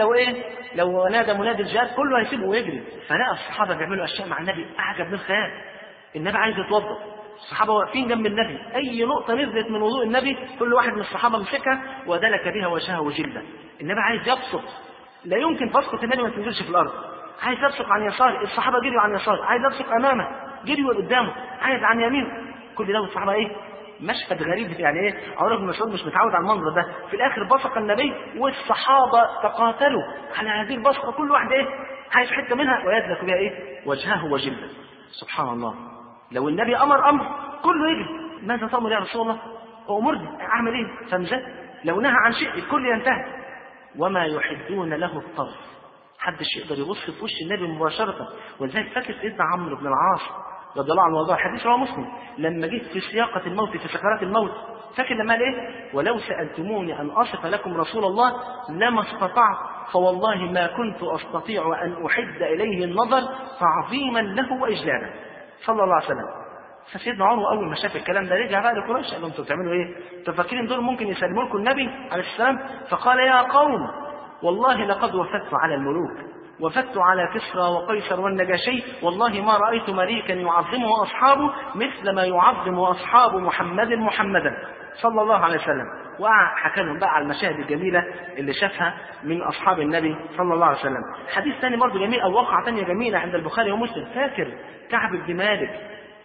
لو نادى منادي الجهاد كله هيسيبه ويجري، فلقى الصحابه بيعملوا اشياء مع النبي اعجب من الخيال. النبي عايز يتوضا، الصحابه واقفين جنب النبي، اي نقطه نزلت من وضوء النبي كل واحد من الصحابه مسكها ودلك بها وجهه وجلده. النبي عايز يبصق، لا يمكن تسقط النبي ما تنزلش في الارض، عايز يبصق عن يساره، الصحابه جريوا عن يساره، عايز يبصق امامه جريوا قدامه، عايز عن يمينه، كل ده والصحابه ايه؟ مشهد غريب يعني ايه؟ عمر بن مسعود مش متعود على المنظر ده، في الاخر بصق النبي والصحابه تقاتلوا على هذه البصقه، كل واحد ايه؟ عايز حته منها ويدلك بها ايه؟ وجهه وجلده. سبحان الله، لو النبي امر كله يجري، ماذا تامر يا رسول الله؟ امرني اعمل ايه؟ فمزه لو نهى عن شيء الكل ينتهي. وما يحدون له الطرف، محدش يقدر يبص في وش النبي مباشره. ولذلك فاكر سيدنا عمرو بن العاص رضي الله عنه وارضاه، حديث رواه مسلم، لما جه في سياقة الموت في سكرات الموت، فاكر لما قال ايه؟ ولو سألتموني أن أصف لكم رسول الله لما استطعت، فوالله ما كنت أستطيع أن أحد إليه النظر تعظيما له وإجلالا صلى الله عليه وسلم. فسيدنا عمر أول ما شاف الكلام ده رجع بقى لقريش قال لهم انتوا بتعملوا ايه؟ انتوا فاكرين دول ممكن يسلموا لكم النبي عليه السلام؟ فقال يا قوم والله لقد وفدت على الملوك، وفدت على كسرى وقيصر والنجاشي، والله ما رأيت مليكا يعظمه أصحابه مثل ما يعظم أصحاب محمدا صلى الله عليه وسلم. وحكى لهم بقى على المشاهد الجميلة اللي شافها من أصحاب النبي صلى الله عليه وسلم. حديث ثاني برضه جميل، أو واقعة ثانية جميلة عند البخاري ومسلم، فاكر كعب بن مالك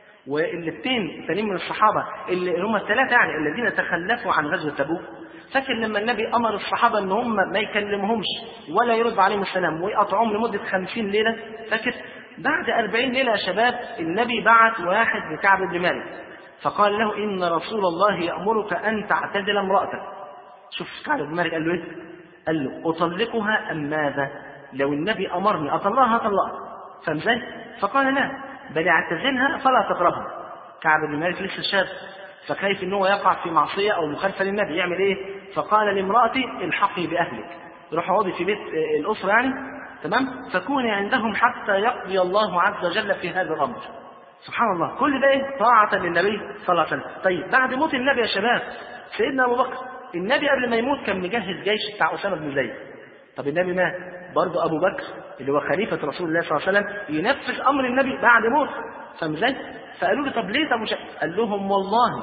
والاثنين ثانيين من الصحابة اللي هم الثلاثة يعني الذين تخلفوا عن غزوة تبوك؟ فاكر لما النبي أمر الصحابة أن هم ما يكلمهمش ولا يرد عليهم السلام ويقطعوهم لمدة 50 ليلة؟ فاكر؟ بعد 40 ليلة يا شباب النبي بعت واحد لكعب بن مالك فقال له إن رسول الله يأمرك أن تعتزل امرأتك. شوف كعب بن مالك قال له إيه؟ قال له أطلقها أم ماذا؟ لو النبي أمرني أطلقها فاهم ازاي؟ فقال لا بل اعتزلها فلا تقربها. كعب بن مالك لسه شاب، فكيف انه يقع في معصيه او مخالفه للنبي يعمل ايه؟ فقال لامرأتي الحقي باهلك، روح اقعدي في بيت الاسره يعني، تمام، فكوني عندهم حتى يقضي الله عز وجل في هذا الامر. سبحان الله، كل ده ايه؟ طاعه للنبي صلى الله عليه وسلم. طيب بعد موت النبي يا شباب سيدنا ابو بكر، النبي قبل ما يموت كان مجهز جيش بتاع اسامه بن زيد. طب النبي مات، برضه ابو بكر اللي هو خليفه رسول الله صلى الله عليه وسلم ينفذ امر النبي بعد موت، فاهم ازاي؟ فقالوا له طب ليه؟ طب مش قال لهم والله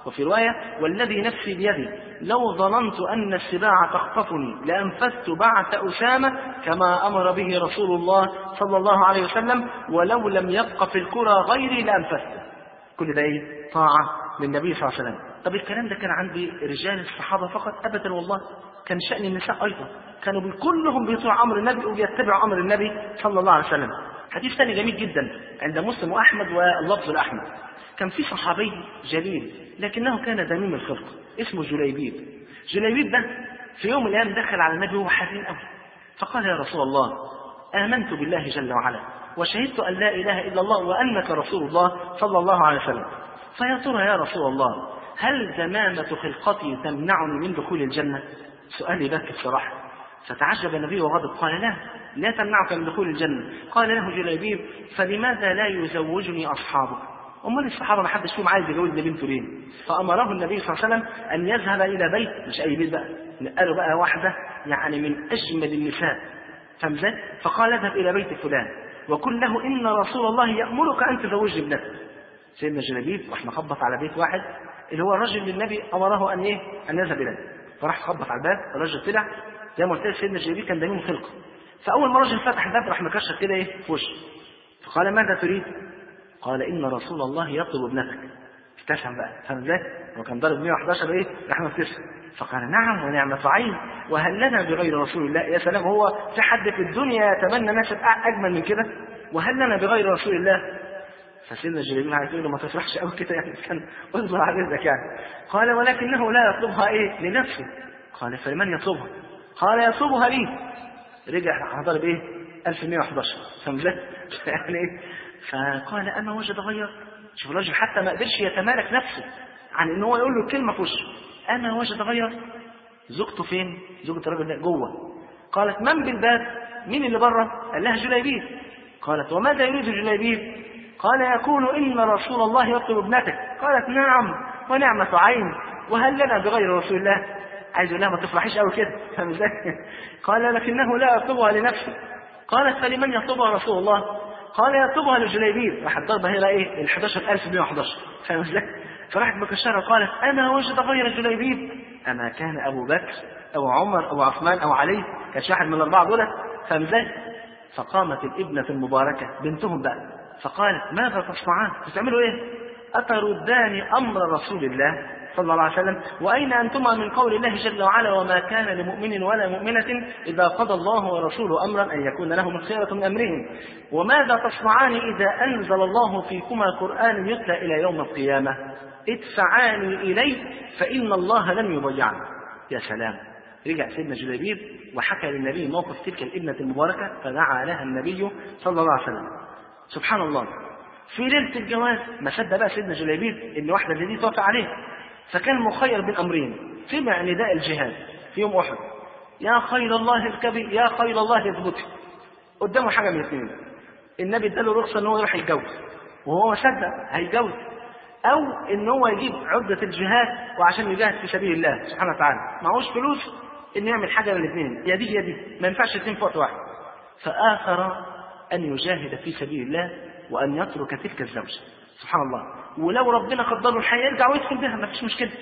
وفي رواية والذي نفسي بيدي لو ظننت أن السباع تخطفني لأنفذت بعث أسامة كما أمر به رسول الله صلى الله عليه وسلم، ولو لم يبق في الكرة غيري لأنفذته. كل ده إيه؟ طاعة للنبي صلى الله عليه وسلم. طب الكلام ده كان عند رجال الصحابة فقط؟ أبدا والله، كان شأن النساء أيضا، كانوا كلهم بيطيعوا أمر النبي وبيتبعوا أمر النبي صلى الله عليه وسلم. حديث ثاني جميل جدا عند مسلم وأحمد واللفظ الأحمد. كان في صحابي جليل لكنه كان دميم الخلق اسمه جليبيب. جليبيب ده في يوم من الأيام دخل على النبي وهو حزين قوي، فقال يا رسول الله آمنت بالله جل وعلا وشهدت أن لا إله إلا الله وأنك رسول الله صلى الله عليه وسلم، فيا ترى يا رسول الله هل زمامة خلقتي تمنعني من دخول الجنة؟ سؤال يبكي الصراحة. فتعجب النبي وغضب قال لا تمنعك من دخول الجنة. قال له جليبيب فلماذا لا يزوجني أصحابك؟ أمال الصحابة ما حدش فيهم عايز يجوز بنته ليه؟ فأمره النبي صلى الله عليه وسلم أن يذهب إلى بيت، مش أي بيت بقى، قالوا بقى واحدة يعني من أجمل النساء، فاهم ازاي؟ فقال اذهب إلى بيت فلان وقل له إن رسول الله يأمرك أن تزوج ابنتك. سيدنا جليبيب راح مخبط على بيت واحد اللي هو الرجل اللي النبي أمره أن يذهب إليه، فراح خبط على الباب، الرجل طلع زي ما قلت لك سيدنا جليبيب كان دميم خلقه، فأول ما الرجل فتح الباب راح مكشف كده في وشه، فقال ماذا تريد؟ قال إن رسول الله يطلب ابنتك. ابتسم بقى، فاهم ازاي؟ هو كان ضارب 111 راح مبتسم، فقال نعم ونعمة عين وهل لنا بغير رسول الله؟ يا سلام، هو في حد في الدنيا يتمنى نشأ أجمل من كده؟ وهل لنا بغير رسول الله؟ فسيدنا جليبيب هيقول له ما تفرحش قوي كده يعني، كان اصبر على رزقك يعني. قال ولكنه لا يطلبها لنفسه. قال فلمن يطلبها؟ قال يطلبها لي. رجع ضرب 1111، فاهم ازاي؟ يعني فقال اما وجد غير. شوف الراجل حتى ما قدرش يتمالك نفسه عن ان هو يقول له كلمه في وشه. اما وجد غير. زوجته فين؟ زوجة الراجل ده جوه. قالت من بالباب؟ مين اللي بره؟ قال لها جليبيب. قالت وماذا يريد جليبيب؟ قال يقول إن رسول الله يطلب ابنتك. قالت نعم ونعمة عين وهل لنا بغير رسول الله؟ عايز يقول لها ما تفرحيش قوي كده، فاهم ازاي؟ قال لكنه لا يطلبها لنفسه. قالت فلمن يطلبها رسول الله؟ قال يطلبها لجليبيب. راح ضربها هنا ال 11111، فاهم ازاي؟ فراحت مكشره قالت انا وجد غير جليبيب؟ اما كان ابو بكر او عمر او عثمان او علي؟ كانش واحد من الاربعه دول، فاهم ازاي؟ فقامت الابنه المباركه بنتهم بقى فقالت ماذا تصنعان؟ بتعملوا ايه؟ اتردان امر رسول الله صلى الله عليه وسلم واين انتما من قول الله جل وعلا وما كان لمؤمن ولا مؤمنه اذا قضى الله ورسوله امرا ان يكون لهم الخيره من امرهم وماذا تصنعان اذا انزل الله فيكما قران يتلى الى يوم القيامه ادفعاني اليه فان الله لن يضيعني. يا سلام. رجع سيدنا جليبيب وحكى للنبي موقف تلك الابنه المباركه فدعا لها النبي صلى الله عليه وسلم. سبحان الله، في ليلة الجواز ما صدق بقى سيدنا جليبيب ان واحدة زي دي توافق عليه، فكان مخير بين امرين. سمع نداء الجهاد في يوم احد، يا خيل الله اركبي يا خيل الله اثبتي. قدامه حاجة من الاثنين، النبي اداله رخصة ان هو يروح يتجوز وهو ما صدق هيتجوز، او ان هو يجيب عدة الجهاد وعشان يجاهد في سبيل الله سبحانه وتعالى، معهوش فلوس ان يعمل حاجة من الاثنين، يا دي يا دي، ما ينفعش الاثنين في وقت واحد. فآخر أن يجاهد في سبيل الله وأن يترك تلك الزوجة. سبحان الله. ولو ربنا قدر له الحياة يرجع ويدخل بها، ما فيش مشكلة.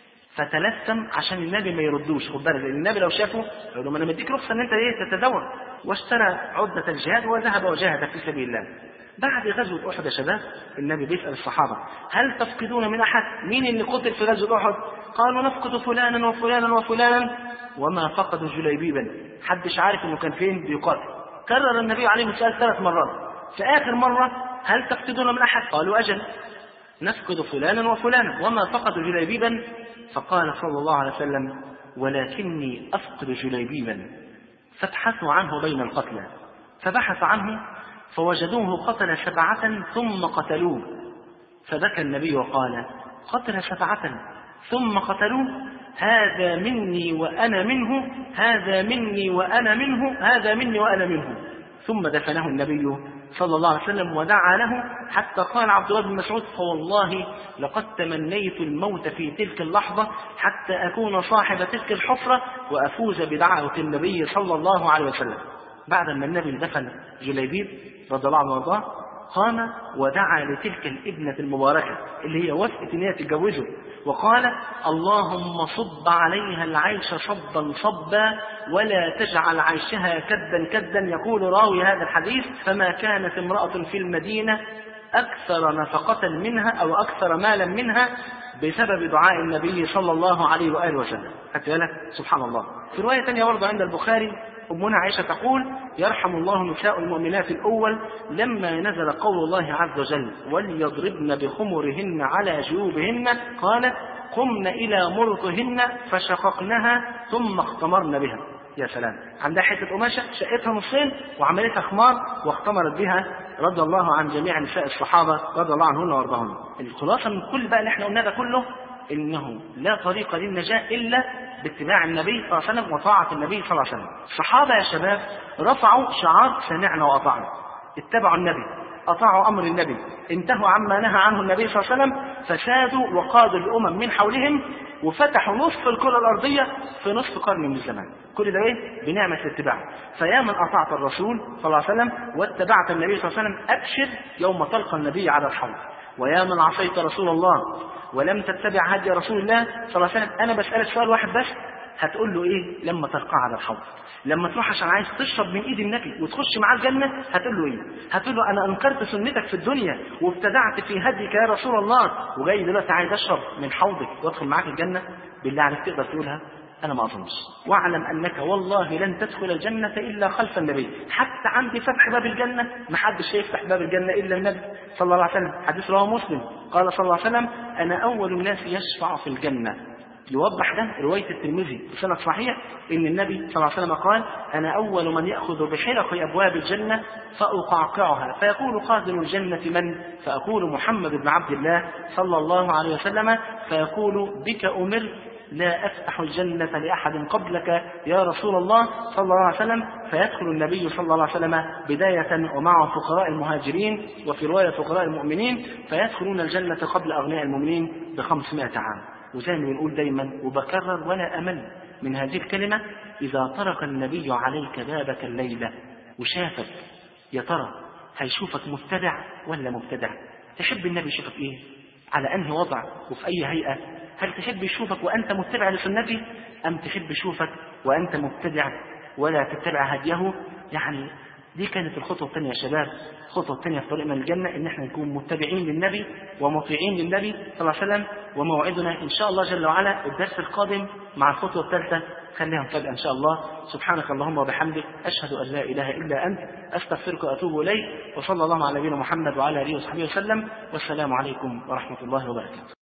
فتلثم عشان النبي ما يردوش، خد بالك، النبي لو شافه يقول له ما انا مديك رخصة ان انت تتزوج، واشترى عدة الجهاد وذهب وجاهد في سبيل الله. بعد غزوة أحد يا شباب النبي بيسأل الصحابة هل تفقدون من أحد؟ مين اللي قتل في غزوة أحد؟ قالوا نفقد فلانا وفلانا وفلانا وما فقدوا جليبيبا. حدش عارف انه كان فين بيقاتل. كرر النبي عليه السؤال 3 مرات. في آخر مرة هل تفقدون من أحد؟ قالوا أجل نفقد فلانا وفلانا وما فقدوا جليبيبا. فقال صلى الله عليه وسلم ولكني أفقد جليبيبا. فابحثوا عنه بين القتلى، فبحث عنه فوجدوه قتل 7 ثم قتلوه. فبكى النبي وقال قتل 7 ثم قتلوه، هذا مني وأنا منه، هذا مني وأنا منه، هذا مني وأنا منه. ثم دفنه النبي صلى الله عليه وسلم ودعا له حتى قال عبد الله بن مسعود فوالله لقد تمنيت الموت في تلك اللحظة حتى أكون صاحب تلك الحفرة وأفوز بدعوة النبي صلى الله عليه وسلم. بعد ما النبي دفن جليبيب رضي الله عنه وارضاه قام ودعا لتلك الابنة المباركة اللي هي وافقت ان هي تتجوزه، وقال اللهم صب عليها العيش صبا صبا ولا تجعل عيشها كدا كدا. يقول راوي هذا الحديث فما كانت امرأة في المدينة أكثر نفقة منها أو أكثر مالا منها بسبب دعاء النبي صلى الله عليه وآله وسلم. حتى لك سبحان الله. في رواية ثانية برضه عند البخاري أمنا عائشة تقول يرحم الله نساء المؤمنات الأول لما نزل قول الله عز وجل وليضربن بخمرهن على جيوبهن قالت قمن إلى مرطهن فشققنها ثم اختمرن بها. يا سلام، عندها حتة قماشة شقتها نصين وعملتها خمار واختمرت بها رضي الله عن جميع نساء الصحابة رضي الله عنهن وارضاهن. الخلاصة من كل بقى اللي احنا قلنا ده كله إنه لا طريق للنجاة إلا باتباع النبي صلى الله عليه وسلم وطاعة النبي صلى الله عليه وسلم. الصحابة يا شباب رفعوا شعار سمعنا وأطعنا، اتبعوا النبي، أطاعوا أمر النبي، انتهوا عما نهى عنه النبي صلى الله عليه وسلم، فسادوا وقادوا الأمم من حولهم وفتحوا نصف الكرة الأرضية في نصف قرن من الزمان. كل ده ايه؟ بنعمة الاتباع. فيا من أطعت الرسول صلى الله عليه وسلم واتبعت النبي صلى الله عليه وسلم أبشر يوم تلقى النبي على الحوض. ويا من عصيت رسول الله ولم تتبع هدي رسول الله صلى الله عليه وسلم، أنا بسألك سؤال واحد بس، هتقول له ايه لما تلقاه على الحوض؟ لما تروح عشان عايز تشرب من ايد النبي وتخش معاه الجنه هتقول له ايه؟ هتقول له انا انكرت سنتك في الدنيا وابتدعت في هديك يا رسول الله وجاي دلوقتي عايز اشرب من حوضك وادخل معاك الجنه؟ بالله عليك تقدر تقولها؟ انا ما اظنش. واعلم انك والله لن تدخل الجنه الا خلف النبي. حتى عند فتح باب الجنه ما حدش يفتح باب الجنه الا النبي صلى الله عليه وسلم. حديث رواه مسلم قال صلى الله عليه وسلم انا اول الناس يشفع في الجنه. يوضح ده رواية الترمذي بسند صحيح إن النبي صلى الله عليه وسلم قال أنا أول من يأخذ بحلق أبواب الجنة فأقعقعها فيقول قادم الجنة من؟ فأقول محمد بن عبد الله صلى الله عليه وسلم فيقول بك أمر لا أفتح الجنة لأحد قبلك يا رسول الله صلى الله عليه وسلم. فيدخل النبي صلى الله عليه وسلم بداية ومع فقراء المهاجرين وفي رواية فقراء المؤمنين فيدخلون الجنة قبل أغنياء المؤمنين ب500 عام. وزي ما بنقول دايما وبكرر ولا أمل من هذه الكلمة، إذا طرق النبي عليك بابك الليلة وشافك يا ترى هيشوفك متبع ولا مبتدع؟ تحب النبي يشوفك إيه؟ على أنهي وضع وفي أي هيئة؟ هل تحب يشوفك وأنت متبع لسنته أم تحب يشوفك وأنت مبتدع ولا تتبع هديه؟ يعني دي كانت الخطوة الثانية يا شباب. الخطوة الثانية في طريقنا للجنة إن احنا نكون متبعين للنبي ومطيعين للنبي صلى الله عليه وسلم. وموعدنا إن شاء الله جل وعلا الدرس القادم مع الخطوة الثالثة، خليها مفاجأة إن شاء الله. سبحانك اللهم وبحمدك أشهد أن لا إله إلا أنت أستغفرك وأتوب إليك. وصلى الله على نبينا محمد وعلى آله وصحبه وسلم. والسلام عليكم ورحمة الله وبركاته.